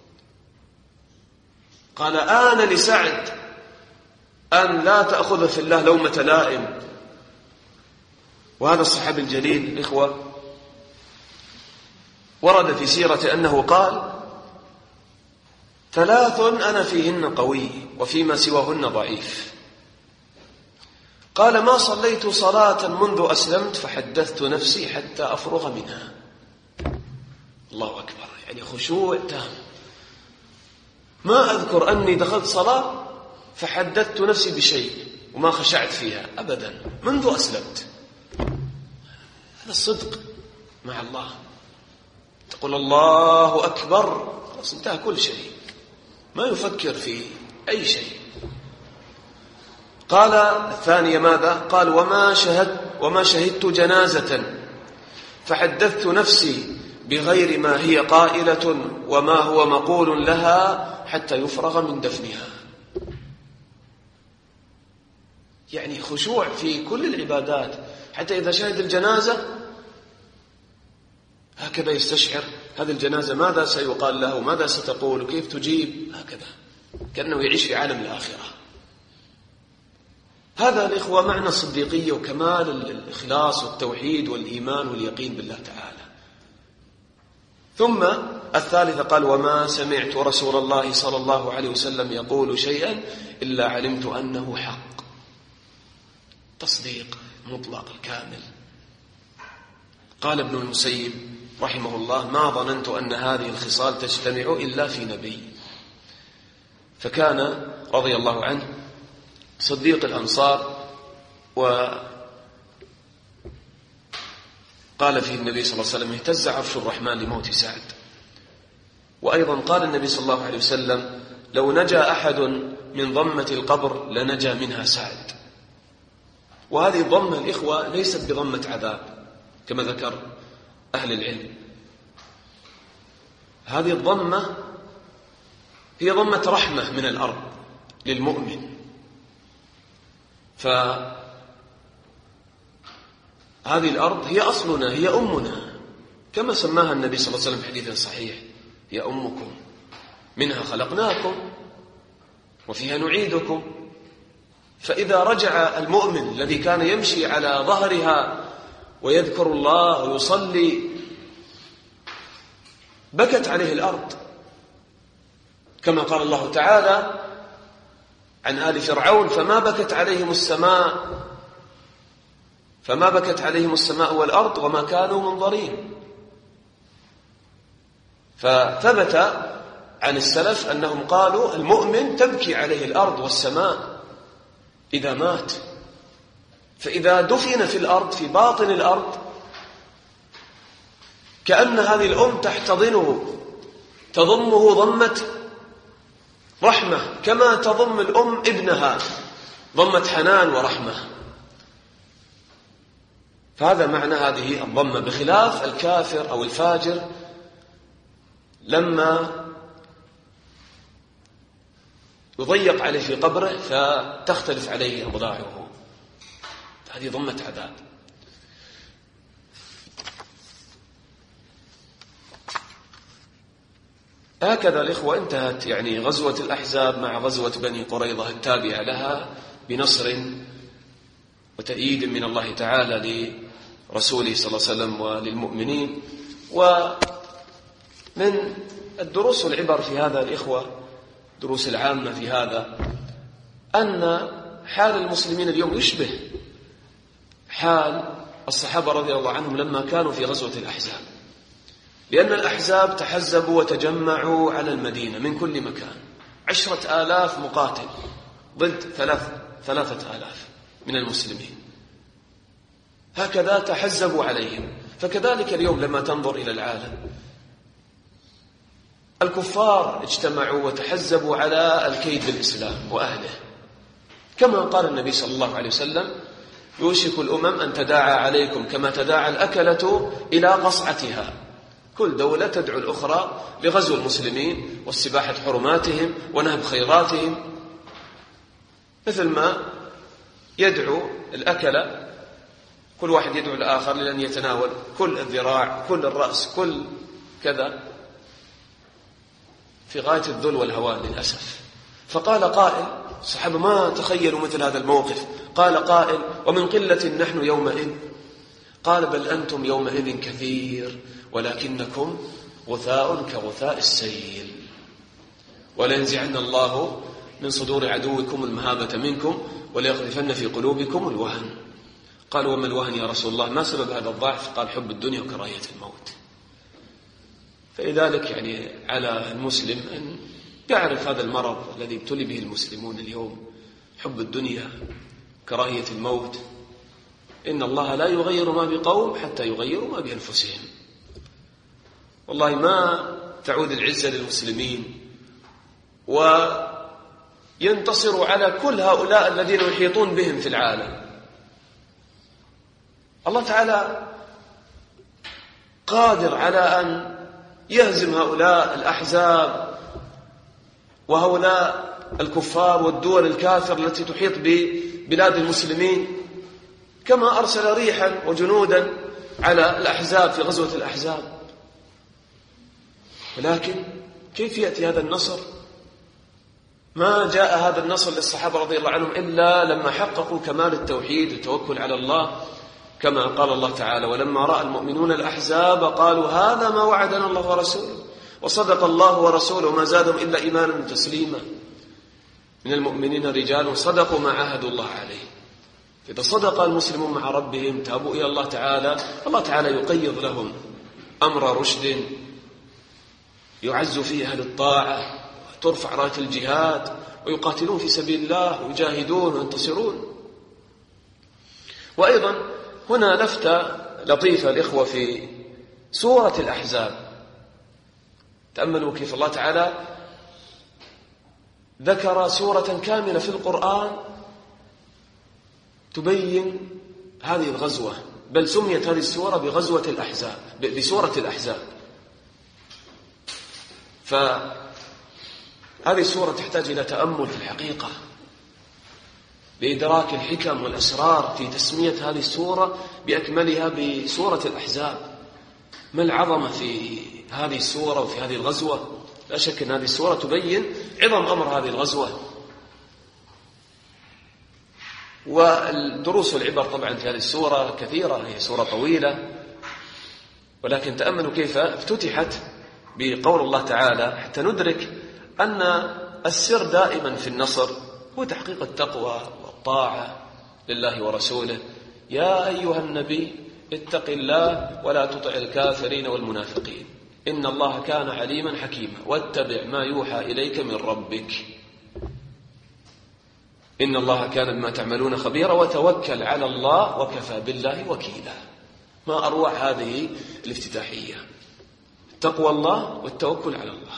قال: آن لسعد أن لا تأخذ في الله لومة لائم. وهذا الصحابي الجليل الإخوة ورد في سيرة أنه قال: ثلاث أنا فيهن قوي وفيما سواهن ضعيف. قال: ما صليت صلاة منذ أسلمت فحدثت نفسي حتى أفرغ منها. الله أكبر، يعني خشوع تام. ما أذكر أني دخلت صلاة فحدثت نفسي بشيء وما خشعت فيها أبدا منذ أسلمت. هذا الصدق مع الله. تقول الله أكبر، خلاص انتهى كل شيء، ما يفكر في أي شيء. قال الثانية ماذا؟ قال وما شهدت وما شهدت جنازة فحدثت نفسي بغير ما هي قائلة وما هو مقول لها حتى يفرغ من دفنها. يعني خشوع في كل العبادات، حتى إذا شهد الجنازة هكذا يستشعر هذه الجنازة ماذا سيقال له، ماذا ستقول، وكيف تجيب، هكذا كأنه يعيش في عالم الآخرة. هذا الإخوة معنى الصديقية وكمال الإخلاص والتوحيد والإيمان واليقين بالله تعالى. ثم الثالثة قال وما سمعت رسول الله صلى الله عليه وسلم يقول شيئا إلا علمت أنه حق. تصديق مطلق الكامل. قال ابن المسيب رحمه الله ما ظننت أن هذه الخصال تجتمع إلا في نبي. فكان رضي الله عنه صديق الأنصار، وقال فيه النبي صلى الله عليه وسلم اهتز عرش الرحمن لموت سعد. وأيضا قال النبي صلى الله عليه وسلم لو نجا أحد من ضمة القبر لنجا منها سعد. وهذه الضمة الإخوة ليست بضمة عذاب كما ذكر أهل العلم، هذه الضمة هي ضمة رحمة من الأرض للمؤمن. فهذه الأرض هي أصلنا، هي أمنا، كما سماها النبي صلى الله عليه وسلم في حديث صحيح هي أمكم منها خلقناكم وفيها نعيدكم. فإذا رجع المؤمن الذي كان يمشي على ظهرها ويذكر الله ويصلي بكت عليه الأرض، كما قال الله تعالى عن آل فرعون فما بكت عليهم السماء فما بكت عليهم السماء والأرض وما كانوا منظرين. فثبت عن السلف أنهم قالوا المؤمن تبكي عليه الأرض والسماء إذا مات. فإذا دفن في الأرض في باطن الأرض كأن هذه الأم تحتضنه تضمه ضمة رحمة، كما تضم الأم ابنها ضمة حنان ورحمة. فهذا معنى هذه الضمة، بخلاف الكافر أو الفاجر لما يضيق عليه في قبره فتختلف عليه أضلاعه، هذه ضمة عذاب. هكذا الإخوة انتهت يعني غزوة الأحزاب مع غزوة بني قريظة التابعة لها بنصر وتأييد من الله تعالى لرسوله صلى الله عليه وسلم وللمؤمنين. ومن الدروس والعبر في هذا الإخوة، دروس العامة في هذا، أن حال المسلمين اليوم يشبه حال الصحابة رضي الله عنهم لما كانوا في غزوة الأحزاب، لأن الأحزاب تحزبوا وتجمعوا على المدينة من كل مكان، عشرة آلاف مقاتل ضد ثلاث ثلاثة آلاف من المسلمين، هكذا تحزبوا عليهم. فكذلك اليوم لما تنظر إلى العالم الكفار اجتمعوا وتحزبوا على الكيد بالإسلام وأهله، كما قال النبي صلى الله عليه وسلم يوشك الأمم أن تداعى عليكم كما تداعى الأكلة إلى قصعتها. كل دولة تدعو الأخرى لغزو المسلمين واستباحة حرماتهم ونهب خيراتهم، مثل ما يدعو الأكلة كل واحد يدعو الآخر لأن يتناول كل الذراع كل الرأس كل كذا، في غاية الذل والهوان للأسف. فقال قائل، الصحابة ما تخيلوا مثل هذا الموقف، قال قائل ومن قلة نحن يومئذ؟ قال بل أنتم يومئذ كثير ولكنكم غثاء كغثاء السيل ولينزعن الله من صدور عدوكم المهابة منكم وليقذفن في قلوبكم الوهن. قالوا وما الوهن يا رسول الله؟ ما سبب هذا الضعف؟ قال حب الدنيا وكراهية الموت. فلذلك يعني على المسلم أن يعرف هذا المرض الذي ابتلي به المسلمون اليوم، حب الدنيا كراهية الموت. إن الله لا يغير ما بقوم حتى يغيروا ما بأنفسهم. والله ما تعود العزة للمسلمين وينتصروا على كل هؤلاء الذين يحيطون بهم في العالم. الله تعالى قادر على أن يهزم هؤلاء الأحزاب وهؤلاء الكفار والدول الكافر التي تحيط ببلاد المسلمين، كما أرسل ريحا وجنودا على الأحزاب في غزوة الأحزاب. ولكن كيف يأتي هذا النصر؟ ما جاء هذا النصر للصحابة رضي الله عنهم إلا لما حققوا كمال التوحيد والتوكل على الله، كما قال الله تعالى: ولما رأى المؤمنون الأحزاب قالوا هذا ما وعدنا الله ورسوله وصدق الله ورسوله ما زادهم إلا إيمانا وتسليما. من المؤمنين رجال صدقوا ما عاهدوا الله عليه. إذا صدق المسلمون مع ربهم تابوا إلى الله تعالى، الله تعالى يقيض لهم أمر رشد يعز فيه أهل الطاعة، ترفع راية الجهاد ويقاتلون في سبيل الله ويجاهدون وينتصرون. وأيضا هنا لفتة لطيفة الإخوة في سورة الأحزاب. تأملوا كيف الله تعالى ذكر سورة كاملة في القرآن تبين هذه الغزوة، بل سميت هذه السورة بغزوة الأحزاب، بسورة الأحزاب. فهذه السورة تحتاج إلى تأمل في الحقيقة لإدراك الحكم والأسرار في تسمية هذه السورة بأكملها بسورة الأحزاب. ما العظمة في هذه السورة وفي هذه الغزوة؟ لا شك أن هذه السورة تبين عظم أمر هذه الغزوة. والدروس والعبر طبعا في هذه السورة كثيرة، هي سورة طويلة، ولكن تأملوا كيف افتتحت بقول الله تعالى حتى ندرك أن السر دائما في النصر هو تحقيق التقوى والطاعة لله ورسوله. يا أيها النبي اتق الله ولا تطع الكافرين والمنافقين إن الله كان عليما حكيما واتبع ما يوحى إليك من ربك إن الله كان بما تعملون خبيرا وتوكل على الله وكفى بالله وكيلا. ما أروع هذه الافتتاحية، تقوى الله والتوكل على الله.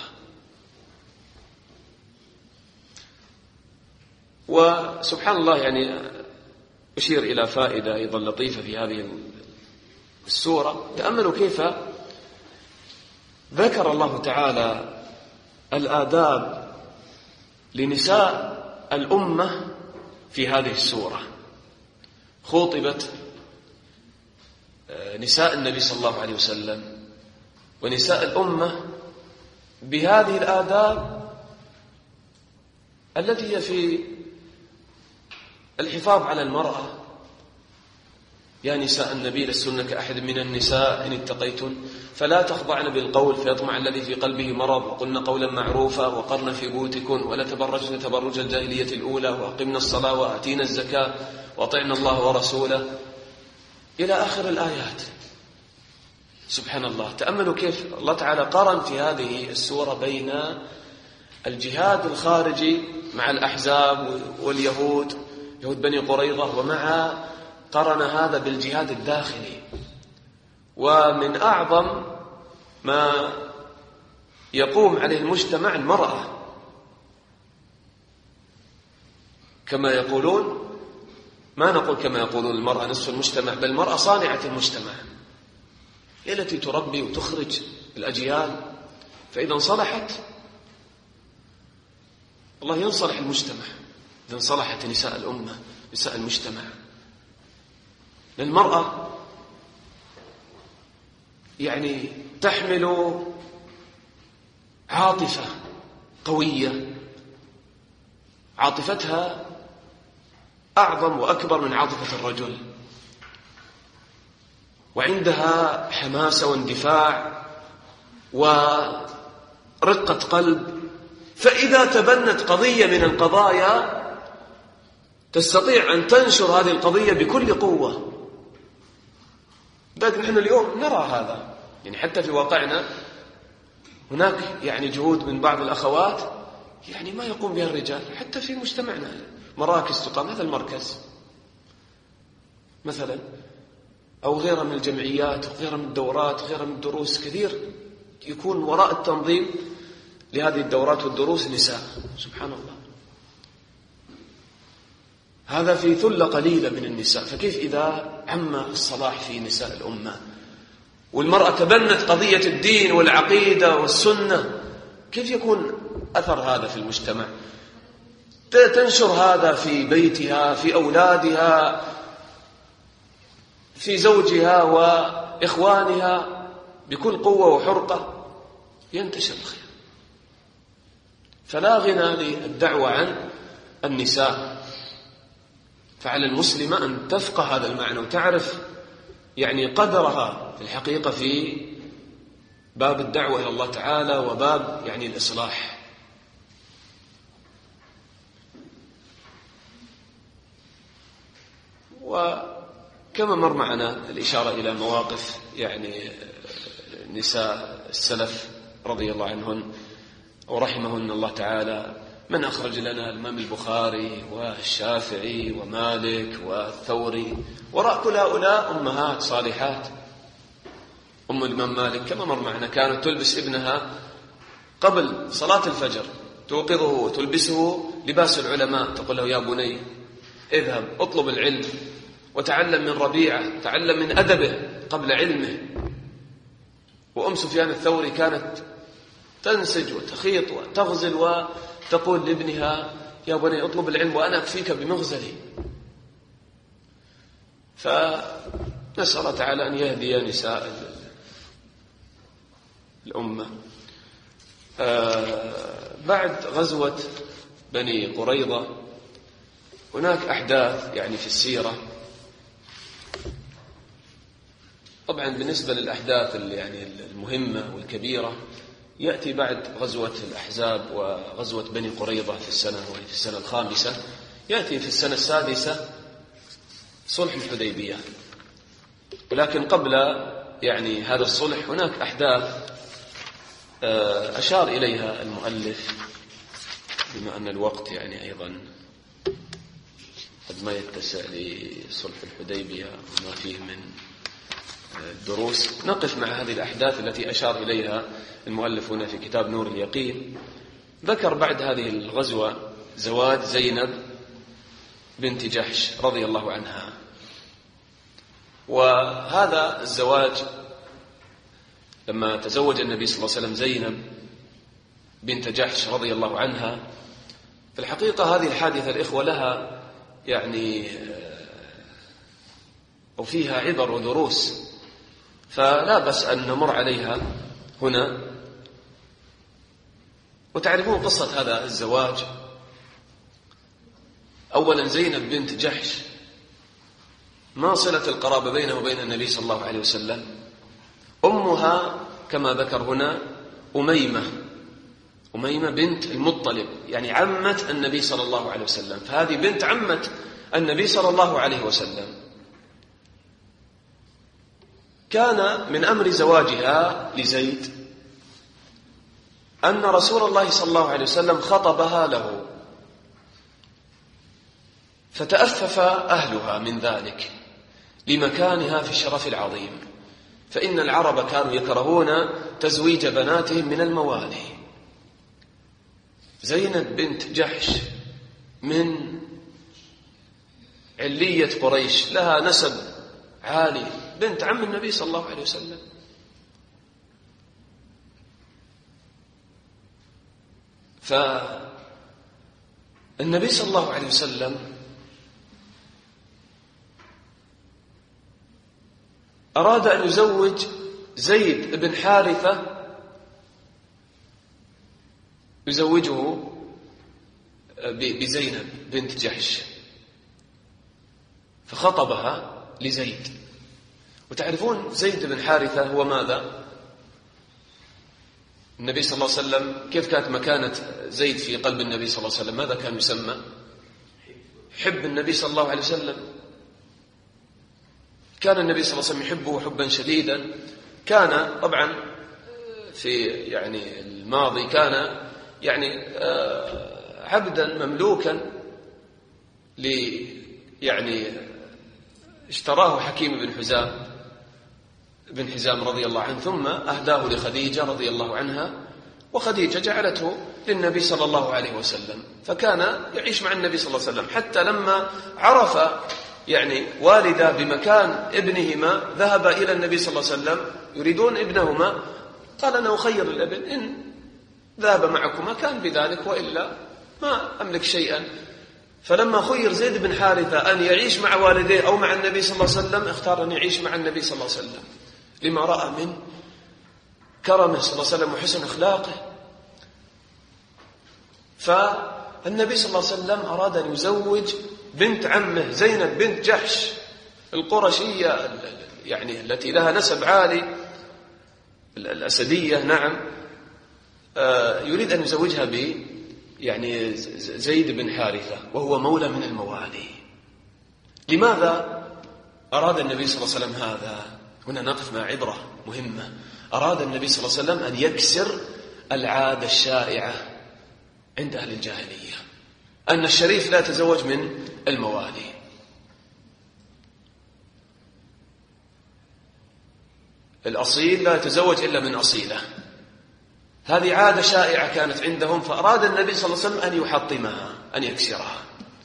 وسبحان الله يعني أشير إلى فائدة أيضا لطيفة في هذه السورة. تأملوا كيف ذكر الله تعالى الآداب لنساء الأمة في هذه السورة. خوطبت نساء النبي صلى الله عليه وسلم ونساء الأمة بهذه الآداب التي هي في الحفاظ على المرأة. يا نساء النبي لستن كأحد من النساء إن اتقيتن فلا تخضعن بالقول فيطمع الذي في قلبه مرض وقلن قولا معروفا وقرن في بيوتكن ولا تبرجن تبرج الجاهلية الأولى وأقمنا الصلاة وآتينا الزكاة وأطعنا الله ورسوله إلى آخر الآيات. سبحان الله. تأملوا كيف الله تعالى قارن في هذه السورة بين الجهاد الخارجي مع الأحزاب واليهود يهود بني قريظة، ومع قرن هذا بالجهاد الداخلي. ومن أعظم ما يقوم عليه المجتمع المرأة، كما يقولون، ما نقول كما يقولون المرأة نصف المجتمع، بل المرأة صانعة المجتمع، هي التي تربي وتخرج الأجيال. فإذا انصلحت الله ينصلح المجتمع، إذا انصلحت نساء الأمة نساء المجتمع. للمرأة يعني تحمل عاطفة قوية، عاطفتها أعظم وأكبر من عاطفة الرجل، وعندها حماسة واندفاع ورقة قلب. فإذا تبنت قضية من القضايا تستطيع أن تنشر هذه القضية بكل قوة. لكن نحن اليوم نرى هذا، يعني حتى في واقعنا هناك يعني جهود من بعض الأخوات يعني ما يقوم بها الرجال. حتى في مجتمعنا مراكز تقام، هذا المركز مثلا، أو غيرها من الجمعيات وغيرها من الدورات وغيرها من الدروس، كثير يكون وراء التنظيم لهذه الدورات والدروس نساء. سبحان الله، هذا في ثلة قليلة من النساء، فكيف إذا عم الصلاح في نساء الأمة والمرأة تبنت قضية الدين والعقيدة والسنة، كيف يكون أثر هذا في المجتمع؟ تنشر هذا في بيتها، في أولادها، في زوجها وإخوانها بكل قوة وحرقة، ينتشر الخير. فلا غنى للدعوة عن النساء، فعلى المسلمة أن تفقه هذا المعنى وتعرف يعني قدرها في الحقيقة في باب الدعوة إلى الله تعالى وباب يعني الإصلاح. وكما مر معنا الإشارة إلى مواقف يعني نساء السلف رضي الله عنهن ورحمهن الله تعالى، من أخرج لنا الإمام البخاري والشافعي ومالك والثوري، وراء كل هؤلاء أمهات صالحات. أم الإمام مالك كما مر معنا كانت تلبس ابنها قبل صلاة الفجر، توقظه وتلبسه لباس العلماء، تقول له: يا بني اذهب اطلب العلم وتعلم من ربيعة، تعلم من أدبه قبل علمه. وأم سفيان الثوري كانت تنسج وتخيط وتغزل وتقول لابنها: يا بني اطلب العلم وأنا أكفيك بمغزلي. فنسأل الله تعالى أن يهدي نساء الأمة. بعد غزوة بني قريظة هناك أحداث يعني في السيرة. طبعا بالنسبة للأحداث يعني المهمة والكبيرة يأتي بعد غزوة الأحزاب وغزوة بني قريظة في السنة وهي في السنة الخامسة، يأتي في السنة السادسة صلح الحديبية. ولكن قبل يعني هذا الصلح هناك أحداث أشار إليها المؤلف، بما أن الوقت يعني أيضا قد ما يتسع لصلح الحديبية وما فيه من الدروس. نقف مع هذه الأحداث التي أشار إليها المؤلف هنا في كتاب نور اليقين. ذكر بعد هذه الغزوة زواج زينب بنت جحش رضي الله عنها، وهذا الزواج لما تزوج النبي صلى الله عليه وسلم زينب بنت جحش رضي الله عنها، في الحقيقة هذه الحادثة الإخوة لها يعني وفيها عبر ودروس، فلا بس أن نمر عليها هنا. وتعرفون قصة هذا الزواج. أولا زينب بنت جحش ما صلة القرابة بينه وبين النبي صلى الله عليه وسلم. أمها كما ذكر هنا أميمة، أميمة بنت المطلب، يعني عمة النبي صلى الله عليه وسلم، فهذه بنت عمة النبي صلى الله عليه وسلم. كان من أمر زواجها لزيد أن رسول الله صلى الله عليه وسلم خطبها له، فتأفف أهلها من ذلك لمكانها في الشرف العظيم، فإن العرب كانوا يكرهون تزويج بناتهم من الموالي. زينب بنت جحش من علية قريش، لها نسب عالي، بنت عم النبي صلى الله عليه وسلم. فالنبي صلى الله عليه وسلم أراد أن يزوج زيد بن حارثة، يزوجه بزينب بنت جحش، فخطبها لزيد. وتعرفون زيد بن حارثة هو ماذا؟ النبي صلى الله عليه وسلم كيف كانت مكانة زيد في قلب النبي صلى الله عليه وسلم؟ ماذا كان يسمى؟ حب النبي صلى الله عليه وسلم. كان النبي صلى الله عليه وسلم يحبه حبا شديدا. كان طبعا في يعني الماضي كان يعني عبدا مملوكا ل يعني اشتراه حكيم بن حزام بن حزام رضي الله عنه، ثم أهداه لخديجة رضي الله عنها، وخديجة جعلته للنبي صلى الله عليه وسلم، فكان يعيش مع النبي صلى الله عليه وسلم حتى لما عرف يعني والده بمكان ابنهما ذهب إلى النبي صلى الله عليه وسلم يريدون ابنهما، قال أنا أخير الابن، إن ذهب معكما كان بذلك وإلا ما أملك شيئا. فلما خير زيد بن حارثة أن يعيش مع والديه أو مع النبي صلى الله عليه وسلم اختار أن يعيش مع النبي صلى الله عليه وسلم لما رأى من كرمه صلى الله عليه وسلم وحسن أخلاقه. فالنبي صلى الله عليه وسلم أراد أن يزوج بنت عمه زينب بنت جحش القرشية يعني التي لها نسب عالي الأسدية، نعم، يريد أن يزوجها ب يعني زيد بن حارثة وهو مولى من الموالي. لماذا أراد النبي صلى الله عليه وسلم هذا؟ هنا نقف مع عبرة مهمة. أراد النبي صلى الله عليه وسلم أن يكسر العادة الشائعة عند أهل الجاهلية أن الشريف لا يتزوج من الموالي. الأصيل لا يتزوج إلا من أصيلة، هذه عادة شائعة كانت عندهم، فأراد النبي صلى الله عليه وسلم أن يحطمها، أن يكسرها.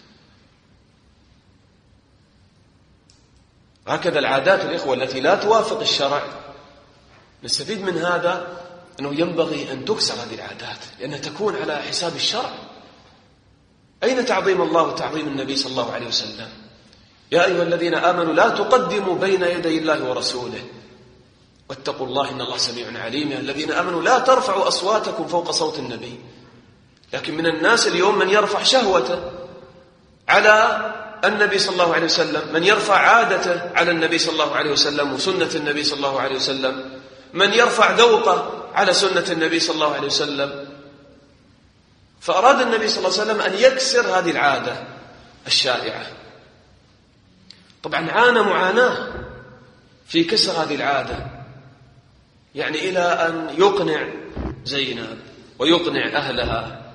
هكذا العادات الإخوة التي لا توافق الشرع نستفيد من هذا أنه ينبغي أن تكسر هذه العادات لأنها تكون على حساب الشرع. أين تعظيم الله وتعظيم النبي صلى الله عليه وسلم؟ يا أيها الذين آمنوا لا تقدموا بين يدي الله ورسوله واتقوا الله إن الله سميع عليم. يا الذين آمنوا لا ترفعوا أصواتكم فوق صوت النبي. لكن من الناس اليوم من يرفع شهوته على النبي صلى الله عليه وسلم، من يرفع عادته على النبي صلى الله عليه وسلم وسنة النبي صلى الله عليه وسلم، من يرفع ذوقه على سنة النبي صلى الله عليه وسلم. فأراد النبي صلى الله عليه وسلم أن يكسر هذه العادة الشائعة. طبعا عانى معاناة في كسر هذه العادة، يعني إلى أن يقنع زينب ويقنع أهلها،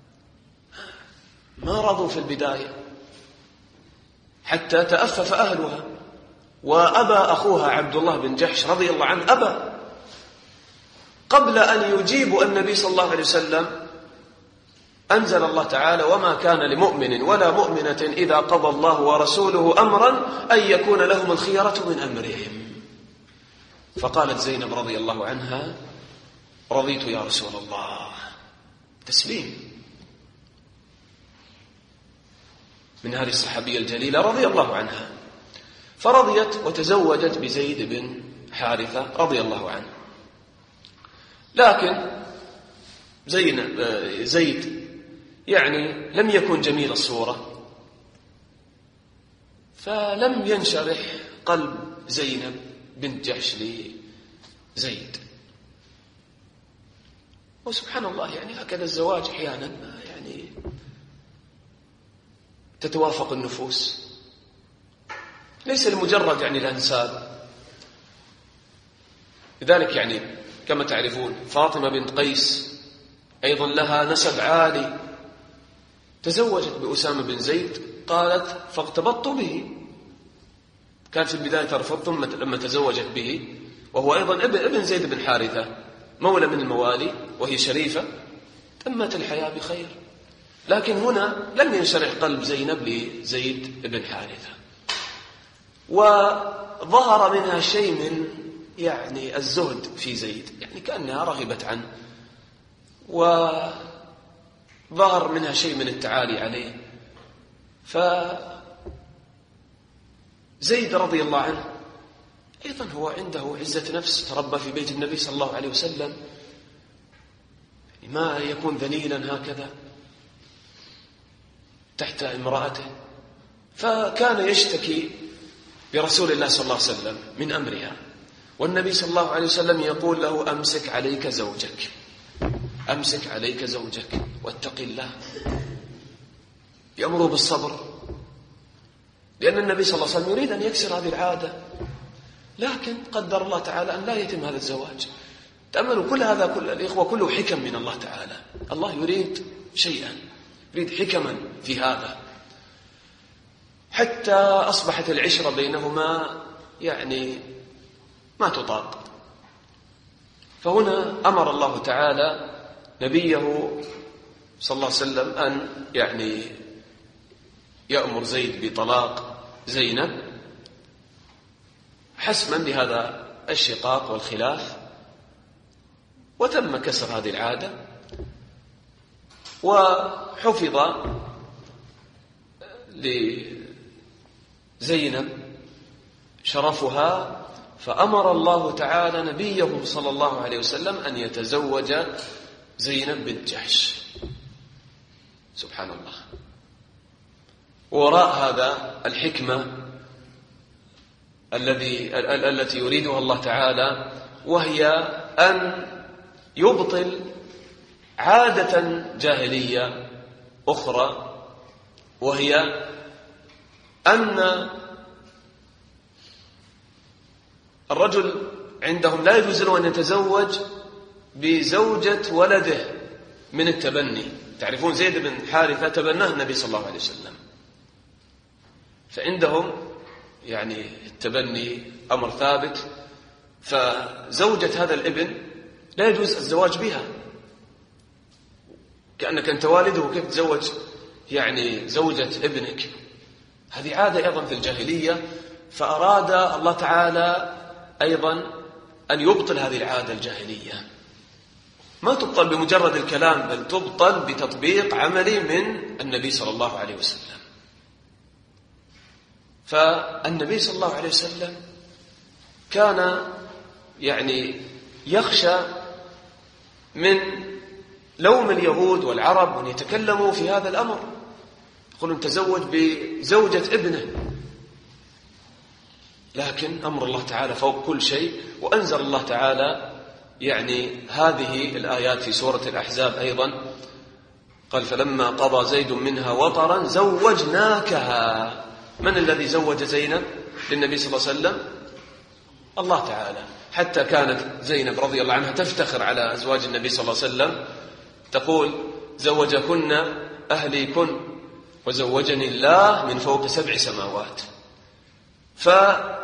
ما رضوا في البداية حتى تأفف أهلها، وأبى أخوها عبد الله بن جحش رضي الله عنه أبى. قبل أن يجيبوا النبي صلى الله عليه وسلم أنزل الله تعالى وما كان لمؤمن ولا مؤمنة إذا قضى الله ورسوله أمرا أن يكون لهم الخيرة من أمرهم. فقالت زينب رضي الله عنها رضيت يا رسول الله، تسليم من هذه الصحابية الجليلة رضي الله عنها، فرضيت وتزوجت بزيد بن حارثة رضي الله عنه. لكن زينب زيد يعني لم يكن جميل الصورة، فلم ينشرح قلب زينب بنت جحش لزيد. وسبحان الله يعني هكذا الزواج أحيانا يعني تتوافق النفوس، ليس لمجرد يعني الأنساب. لذلك يعني كما تعرفون فاطمة بنت قيس أيضا لها نسب عالي، تزوجت بأسامة بن زيد، قالت فاغتبطت به. كانت في البداية ترفض، ثم لما تزوجت به وهو أيضا ابن, ابن زيد بن حارثة مولى من الموالي وهي شريفة، تمت الحياة بخير. لكن هنا لم ينشرح قلب زينب لزيد بن حارثة، وظهر منها شيء من يعني الزهد في زيد، يعني كأنها رغبت عنه، وظهر منها شيء من التعالي عليه. فزيد رضي الله عنه أيضا هو عنده عزة نفس، تربى في بيت النبي صلى الله عليه وسلم، يعني ما يكون ذليلا هكذا تحت امرأته. فكان يشتكي برسول الله صلى الله عليه وسلم من أمرها، والنبي صلى الله عليه وسلم يقول له أمسك عليك زوجك، أمسك عليك زوجك واتق الله، يأمر بالصبر، لأن النبي صلى الله عليه وسلم يريد أن يكسر هذه العادة، لكن قدر الله تعالى أن لا يتم هذا الزواج. تأملوا كل هذا، كل الإخوة كله حكم من الله تعالى، الله يريد شيئا، يريد حكما في هذا، حتى أصبحت العشرة بينهما يعني ما تطاق. فهنا أمر الله تعالى نبيه صلى الله عليه وسلم أن يعني يأمر زيد بطلاق زينب حسما لهذا الشقاق والخلاف، وتم كسر هذه العادة، وحفظ لزينب شرفها، فأمر الله تعالى نبيه صلى الله عليه وسلم أن يتزوج زينب بنت جحش. سبحان الله. وراء هذا الحكمة الذي التي يريدها الله تعالى، وهي أن يبطل عادة جاهلية أخرى، وهي أن الرجل عندهم لا يجوز له أن يتزوج بزوجة ولده من التبني. تعرفون زيد بن حارثة تبناه النبي صلى الله عليه وسلم، فعندهم يعني التبني أمر ثابت، فزوجة هذا الابن لا يجوز الزواج بها، كأنك أنت والده وكيف تزوج يعني زوجة ابنك. هذه عادة أيضا في الجاهلية، فأراد الله تعالى أيضا أن يبطل هذه العادة الجاهلية. ما تبطل بمجرد الكلام، بل تبطل بتطبيق عملي من النبي صلى الله عليه وسلم. فالنبي صلى الله عليه وسلم كان يعني يخشى من لوم اليهود والعرب أن يتكلموا في هذا الأمر، يقولون تزوج بزوجة ابنه، لكن أمر الله تعالى فوق كل شيء. وأنزل الله تعالى يعني هذه الآيات في سورة الأحزاب أيضا، قال فلما قضى زيد منها وطرا زوجناكها. من الذي زوج زينب للنبي صلى الله عليه وسلم؟ الله تعالى. حتى كانت زينب رضي الله عنها تفتخر على أزواج النبي صلى الله عليه وسلم، تقول زوجكن أهليكن وزوجني الله من فوق سبع سماوات. فدخل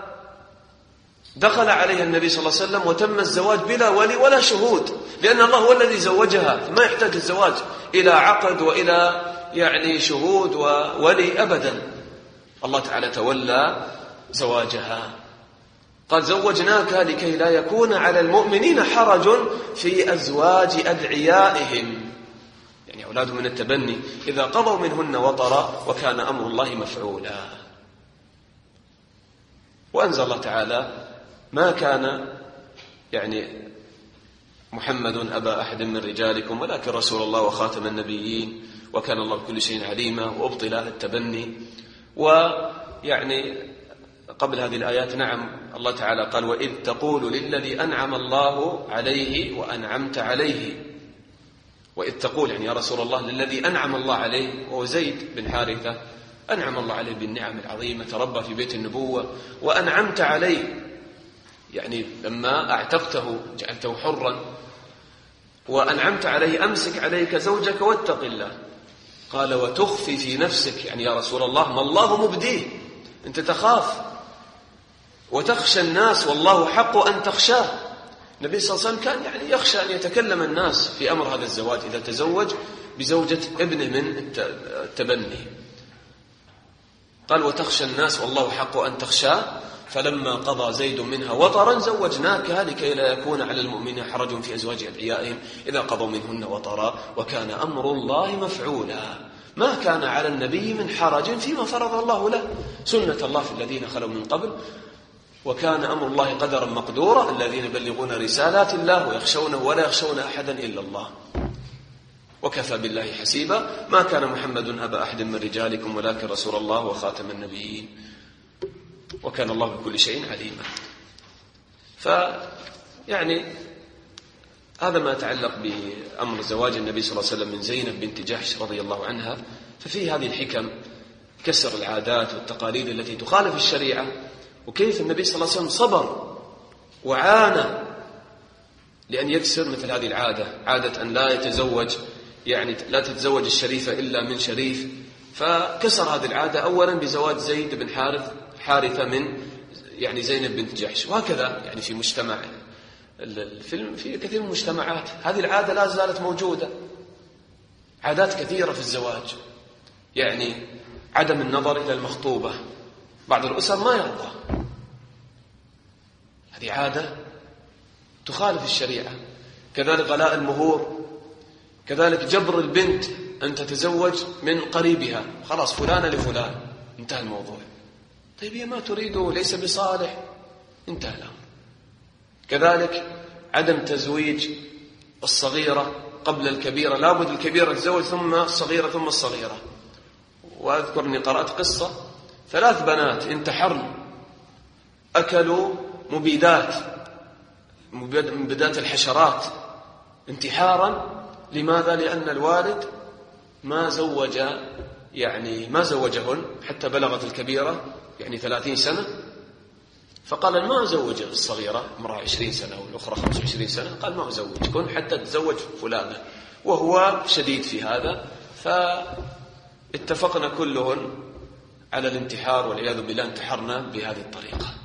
عليها النبي صلى الله عليه وسلم وتم الزواج بلا ولي ولا شهود، لأن الله هو الذي زوجها، ما يحتاج الزواج إلى عقد وإلى يعني شهود وولي أبدا. الله تعالى تولى زواجها. قال زوجناك لكي لا يكون على المؤمنين حرج في أزواج أدعيائهم، يعني أولادهم من التبني، إذا قضوا منهن وطرا وكان أمر الله مفعولا. وأنزل الله تعالى ما كان يعني محمد أبا أحد من رجالكم ولكن رسول الله وخاتم النبيين وكان الله بكل شيء عليما، وأبطل التبني. ويعني قبل هذه الآيات نعم الله تعالى قال وإذ تقول للذي أنعم الله عليه وأنعمت عليه. وإذ تقول يعني يا رسول الله للذي أنعم الله عليه، وهو زيد بن حارثة، أنعم الله عليه بالنعم العظيمة، تربى في بيت النبوة، وأنعمت عليه يعني لما أعتقته جعلته حرا، وأنعمت عليه أمسك عليك زوجك واتق الله. قال وتخفي في نفسك، يعني يا رسول الله ما الله مبديه، أنت تخاف وتخشى الناس والله حق أن تخشاه. النبي صلى الله عليه وسلم كان يعني يخشى أن يتكلم الناس في أمر هذا الزواج إذا تزوج بزوجة ابنه من التبني. قال وتخشى الناس والله حق أن تخشاه. فلما قضى زيد منها وطرا زوجناكها لكي لا يكون على المؤمنين حرج في أزواج أدعيائهم إذا قضوا منهن وطرا وكان أمر الله مفعولا. ما كان على النبي من حرج فيما فرض الله له، سنة الله في الذين خلوا من قبل، وكان أمر الله قدرا مقدورا. الذين يبلغون رسالات الله ويخشونه ولا يخشون أحدا إلا الله وكفى بالله حسيبا. ما كان محمد أبا أحد من رجالكم ولكن رسول الله وخاتم النبيين وكان الله بكل شيء عليما. فيعني هذا ما يتعلق بأمر زواج النبي صلى الله عليه وسلم من زينب بنت جحش رضي الله عنها. ففي هذه الحكم كسر العادات والتقاليد التي تخالف الشريعة، وكيف النبي صلى الله عليه وسلم صبر وعانى لأن يكسر مثل هذه العادة، عادة أن لا يتزوج يعني لا تتزوج الشريفة إلا من شريف. فكسر هذه العادة أولا بزواج زيد بن حارث حارثة من يعني زينب بنت جحش. وهكذا يعني في مجتمع الفيلم، في كثير من المجتمعات هذه العادة لا زالت موجودة. عادات كثيرة في الزواج، يعني عدم النظر إلى المخطوبة، بعض الأسر ما يرضى، هذه عادة تخالف الشريعة. كذلك غلاء المهور، كذلك جبر البنت أن تتزوج من قريبها، خلاص فلانة لفلان، انتهى الموضوع. طيب هي ما تريده، ليس بصالح، انتهى الأمر. كذلك عدم تزويج الصغيرة قبل الكبيرة، لابد الكبيرة تزوج ثم الصغيرة ثم الصغيرة. وأذكر أني قرأت قصة ثلاث بنات انتحرن، أكلوا مبيدات مبيدات الحشرات انتحارا. لماذا؟ لأن الوالد ما زوج يعني ما زوجهن حتى بلغت الكبيرة يعني ثلاثين سنة، فقال ما أزوج الصغيرة امرأة عشرين سنة والأخرى خمسة وعشرين سنة، قال ما أزوجكن حتى تزوج فلانة، وهو شديد في هذا. فاتفقنا كلهن على الانتحار، والعياذ بالله انتحرنا بهذه الطريقة.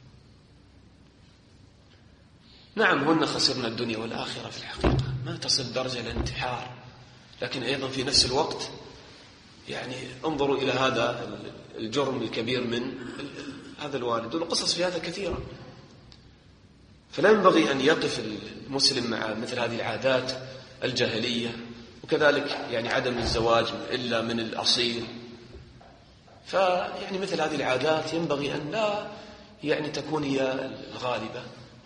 نعم هن خسرنا الدنيا والآخرة في الحقيقة، ما تصل درجة الانتحار، لكن أيضا في نفس الوقت يعني انظروا إلى هذا الجرم الكبير من هذا الوالد، والقصص في هذا كثيرة. فلا ينبغي أن يقف المسلم مع مثل هذه العادات الجاهلية. وكذلك يعني عدم الزواج إلا من الأصيل، فيعني مثل هذه العادات ينبغي أن لا يعني تكون هي الغالبة.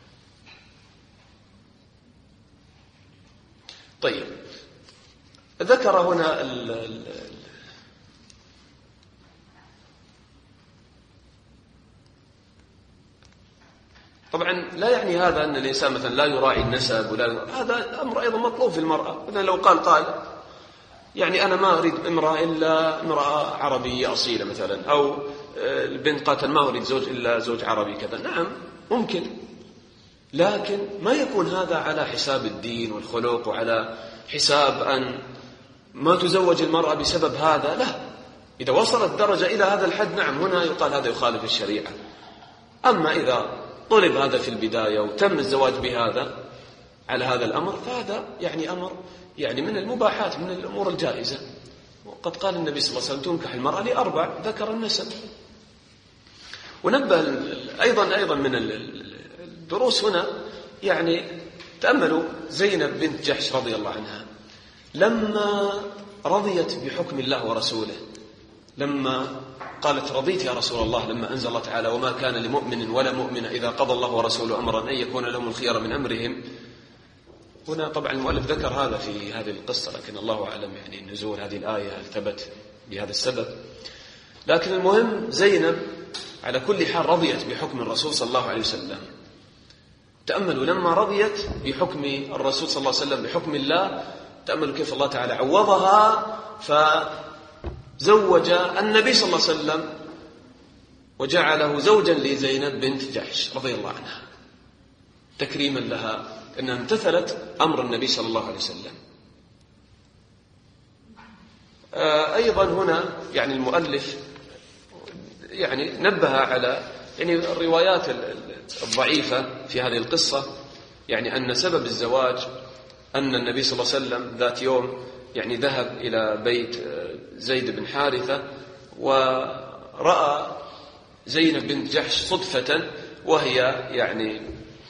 طيب، ذكر هنا ال ال طبعا لا يعني هذا أن الإنسان مثلا لا يراعي النسب، ولا هذا أمر أيضا مطلوب في المرأة. مثلا لو قال قال يعني أنا ما أريد امرأة إلا امرأة عربية أصيلة مثلا، أو البنت قالت ما أريد زوج إلا زوج عربي كذا، نعم ممكن، لكن ما يكون هذا على حساب الدين والخلق، وعلى حساب أن ما تزوج المرأة بسبب هذا. لا، إذا وصلت درجة إلى هذا الحد نعم هنا يقال هذا يخالف الشريعة. أما إذا طلب هذا في البداية وتم الزواج بهذا على هذا الأمر، فهذا يعني أمر يعني من المباحات، من الأمور الجائزة. وقد قال النبي صلى الله عليه وسلم تنكح المرأة لأربع، ذكر النسب. ونبه أيضا أيضا من الدروس هنا، يعني تأملوا زينب بنت جحش رضي الله عنها لما رضيت بحكم الله ورسوله، لما قالت رضيت يا رسول الله لما أنزل الله تعالى وما كان لمؤمن ولا مؤمنة إذا قضى الله ورسوله أمرا أن يكون لهم الخيار من أمرهم. هنا طبعا المؤلف ذكر هذا في هذه القصة، لكن الله أعلم يعني نزول هذه الآية هل ثبت بهذا السبب. لكن المهم زينب على كل حال رضيت بحكم الرسول صلى الله عليه وسلم. تأملوا لما رضيت بحكم الرسول صلى الله عليه وسلم بحكم الله، تأملوا كيف الله تعالى عوضها فزوج النبي صلى الله عليه وسلم وجعله زوجا لزينب بنت جحش رضي الله عنها، تكريما لها أنها امتثلت أمر النبي صلى الله عليه وسلم. أيضا هنا يعني المؤلف يعني نبه على يعني الروايات الضعيفة في هذه القصة، يعني أن سبب الزواج أن النبي صلى الله عليه وسلم ذات يوم يعني ذهب إلى بيت زيد بن حارثة ورأى زينب بنت جحش صدفة وهي يعني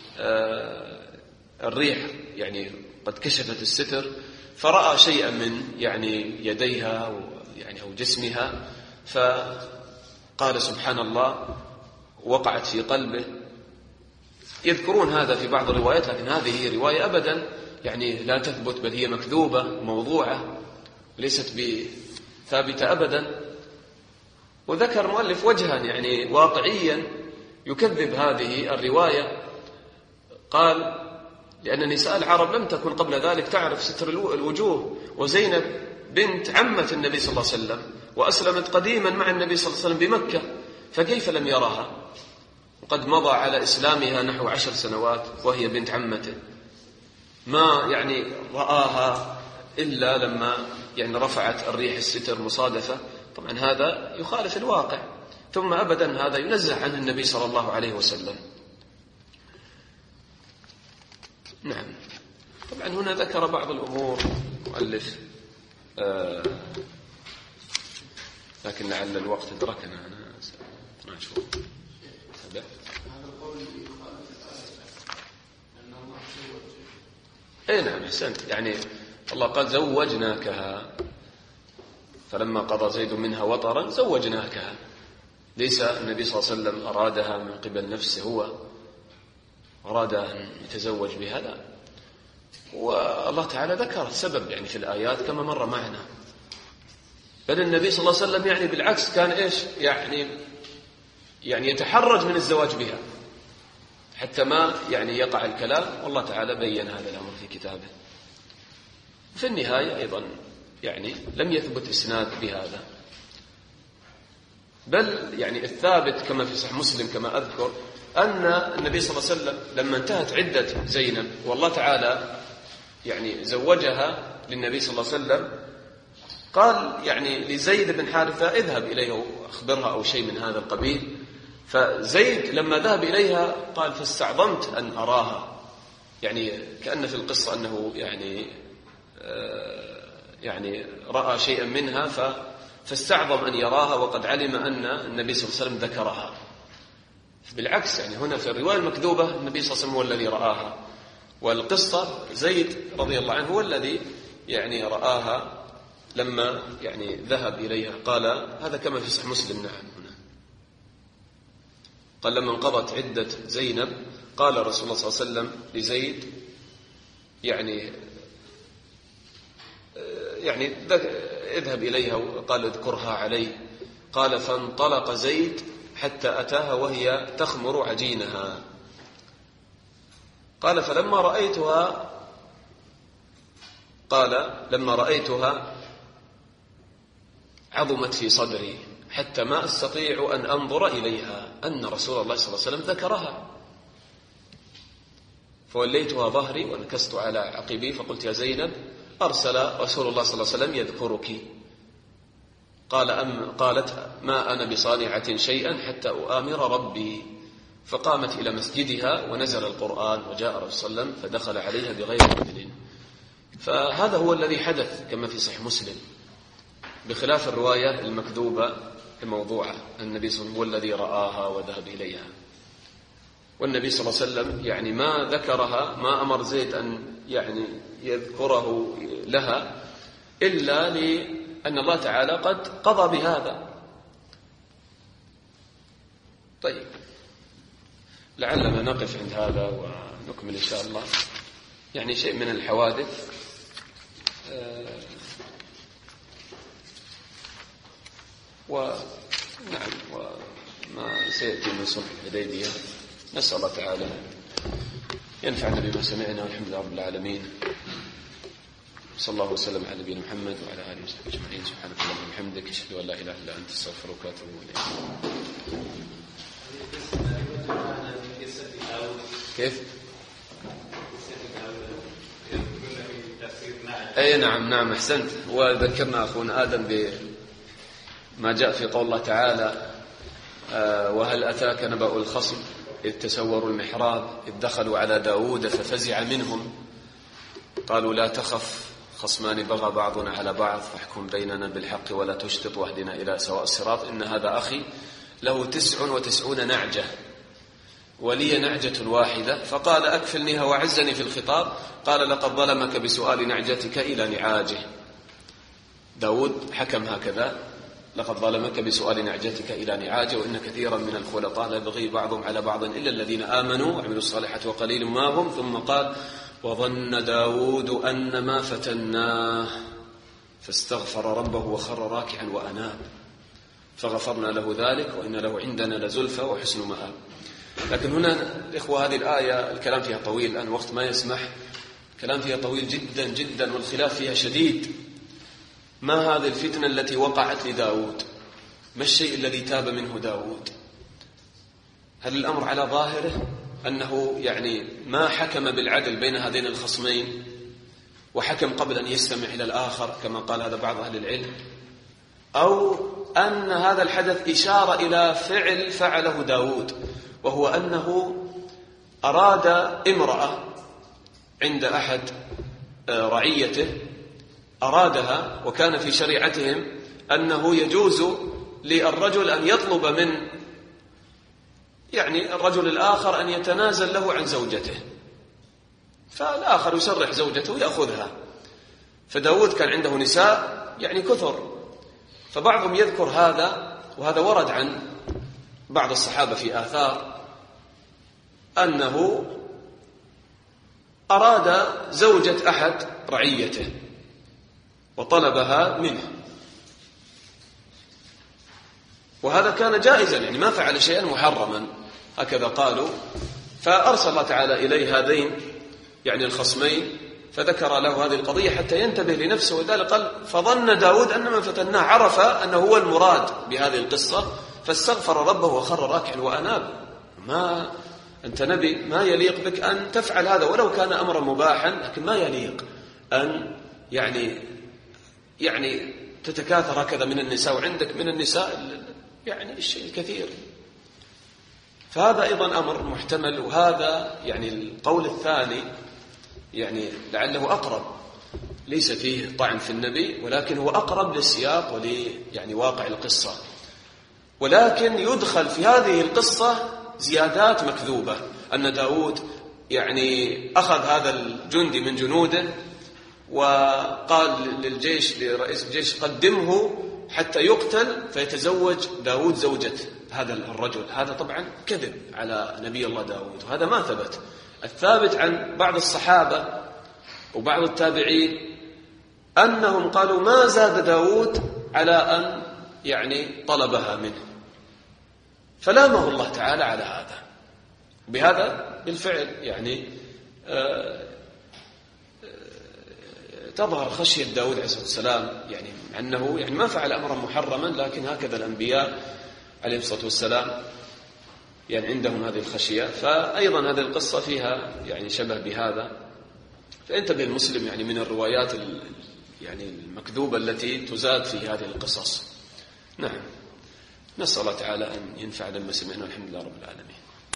الريح يعني قد كشفت الستر، فرأى شيئا من يعني يديها يعني أو جسمها، فقال سبحان الله، وقعت في قلبه. يذكرون هذا في بعض الروايات، لكن هذه رواية أبدا يعني لا تثبت، بل هي مكذوبة موضوعة ليست بثابتة أبدا. وذكر المؤلف وجها يعني واقعيا يكذب هذه الرواية، قال لأن نساء العرب لم تكن قبل ذلك تعرف ستر الوجوه، وزينب بنت عمة النبي صلى الله عليه وسلم وأسلمت قديما مع النبي صلى الله عليه وسلم بمكة، فكيف لم يراها وقد مضى على إسلامها نحو عشر سنوات وهي بنت عمته؟ ما يعني رآها إلا لما يعني رفعت الريح الستر مصادفة. طبعا هذا يخالف الواقع. ثم أبدا هذا ينزه عنه النبي صلى الله عليه وسلم. نعم. طبعا هنا ذكر بعض الأمور مؤلف آه لكن لعل الوقت أدركنا. أنا ما أشوف هذا القول اي نعم احسنت. يعني الله قال زوجناكها، فلما قضى زيد منها وطرا زوجناكها، ليس النبي صلى الله عليه وسلم أرادها من قبل نفسه، هو أراد أن يتزوج بها لا. والله تعالى ذكر السبب يعني في الآيات كما مر معنا. بل النبي صلى الله عليه وسلم يعني بالعكس كان إيش يعني يعني يتحرج من الزواج بها حتى ما يعني يقع الكلام، والله تعالى بين هذا الأمر في كتابه. في النهاية أيضا يعني لم يثبت إسناد بهذا، بل يعني الثابت كما في صحيح مسلم كما أذكر أن النبي صلى الله عليه وسلم لما انتهت عدة زينب والله تعالى يعني زوجها للنبي صلى الله عليه وسلم، قال يعني لزيد بن حارثة اذهب إليه وأخبرها أو شيء من هذا القبيل. فزيد لما ذهب إليها قال فاستعظمت أن أراها، يعني كأن في القصة أنه يعني آه يعني رأى شيئا منها فاستعظم أن يراها وقد علم أن النبي صلى الله عليه وسلم ذكرها. بالعكس يعني هنا في الرواية المكذوبة النبي صلى الله عليه وسلم هو الذي رآها، والقصة زيد رضي الله عنه هو الذي يعني رآها لما يعني ذهب إليها. قال هذا كما في صحيح مسلم. نعم هنا قال لما انقضت عدة زينب قال رسول الله صلى الله عليه وسلم لزيد يعني يعني اذهب إليها وقال اذكرها علي. قال فانطلق زيد حتى أتاها وهي تخمر عجينها. قال فلما رأيتها قال لما رأيتها عظمت في صدري حتى ما أستطيع أن أنظر إليها أن رسول الله صلى الله عليه وسلم ذكرها. فوليتها ظهري ونكست على عقبي فقلت يا زينب أرسل رسول الله صلى الله عليه وسلم يذكرك. قال أم قالت ما أنا بصانعة شيئا حتى أؤامر ربي. فقامت إلى مسجدها ونزل القرآن وجاء رسول الله صلى الله عليه وسلم فدخل عليها بغير إذن. فهذا هو الذي حدث كما في صحيح مسلم، بخلاف الرواية المكذوبة الموضوعة. النبي صلى الله عليه وسلم هو الذي رآها وذهب إليها، والنبي صلى الله عليه وسلم يعني ما ذكرها، ما أمر زيد أن يعني يذكره لها إلا لأن الله تعالى قد قضى بهذا. طيب لعلنا نقف عند هذا ونكمل إن شاء الله يعني شيء من الحوادث. آه ونعم وما سيأتي من صلح الحديبية. نسأل الله تعالى ينفعنا بما سمعنا، والحمد لله رب العالمين. صلى الله وسلم على نبينا محمد وعلى آله وصحبه أجمعين. سبحانك اللهم وبحمدك أشهد أن لا إله إلا أنت أستغفرك وأتوب إليك. كيف؟ أي نعم نعم أحسنت. وذكرنا أخونا آدم بما جاء في قول الله تعالى وهل أتاك نبأ الخصم إذ تسوروا المحراب إذ دخلوا على داود ففزع منهم قالوا لا تخف خصمان بغى بعضنا على بعض فاحكم بيننا بالحق ولا تشتط واهدنا إلى سواء الصراط إن هذا أخي له تسع وتسعون نعجة ولي نعجة واحدة فقال أكفلنيها وعزني في الخطاب قال لقد ظلمك بسؤال نعجتك إلى نعاجه. داود حكم هكذا لقد ظلمك بسؤال نعجتك إلى نعاجه وإن كثيرا من الخلطاء لا يبغي بعضهم على بعض إلا الذين آمنوا وعملوا الصالحات وقليل ما هم. ثم قال وظن داود أن ما فتناه فاستغفر ربه وخر راكعا وأناب فغفرنا له ذلك وإن له عندنا لزلفى وحسن مآب. لكن هنا إخوة هذه الآية الكلام فيها طويل، الآن وقت ما يسمح، الكلام فيها طويل جدا جدا والخلاف فيها شديد. ما هذه الفتنة التي وقعت لداود؟ ما الشيء الذي تاب منه داود؟ هل الأمر على ظاهره أنه يعني ما حكم بالعدل بين هذين الخصمين وحكم قبل أن يستمع إلى الآخر كما قال هذا بعض أهل العلم، أو أن هذا الحدث إشارة إلى فعل فعله داود، وهو أنه أراد امرأة عند أحد رعيته، أرادها، وكان في شريعتهم أنه يجوز للرجل أن يطلب من يعني الرجل الآخر أن يتنازل له عن زوجته، فالآخر يسرح زوجته ويأخذها. فداود كان عنده نساء يعني كثر، فبعضهم يذكر هذا، وهذا ورد عن بعض الصحابة في آثار أنه أراد زوجة أحد رعيته وطلبها منه، وهذا كان جائزا، يعني ما فعل شيئا محرما، هكذا قالوا. فأرسل الله تعالى إليه هذين يعني الخصمين، فذكر له هذه القضية حتى ينتبه لنفسه، وذلك قال فظن داود أن من فتناه، عرف أنه هو المراد بهذه القصة، فاستغفر ربه وخر راكعا وأناب. ما أنت نبي، ما يليق بك أن تفعل هذا، ولو كان أمرا مباحا، لكن ما يليق أن يعني يعني تتكاثر هكذا من النساء، وعندك من النساء يعني الشيء الكثير. فهذا أيضا أمر محتمل، وهذا يعني القول الثاني يعني لعله أقرب، ليس فيه طعن في النبي، ولكن هو أقرب للسياق ولي يعني واقع القصة. ولكن يدخل في هذه القصة زيادات مكذوبة، أن داود يعني أخذ هذا الجندي من جنوده وقال للجيش، لرئيس الجيش، قدمه حتى يقتل فيتزوج داود زوجة هذا الرجل. هذا طبعا كذب على نبي الله داود، وهذا ما ثبت. الثابت عن بعض الصحابة وبعض التابعين أنهم قالوا ما زاد داود على أن يعني طلبها منه، فلامه الله تعالى على هذا. بهذا بالفعل يعني آه تظهر خشية داود عليه الصلاة والسلام، يعني أنه يعني ما فعل أمرا محرما، لكن هكذا الأنبياء عليه الصلاة والسلام يعني عندهم هذه الخشية. فأيضا هذه القصة فيها يعني شبه بهذا، فانتبه المسلم يعني من الروايات يعني المكذوبة التي تزاد في هذه القصص. نعم، نسأل الله تعالى أن ينفعنا بما سمعنا، والحمد لله رب العالمين.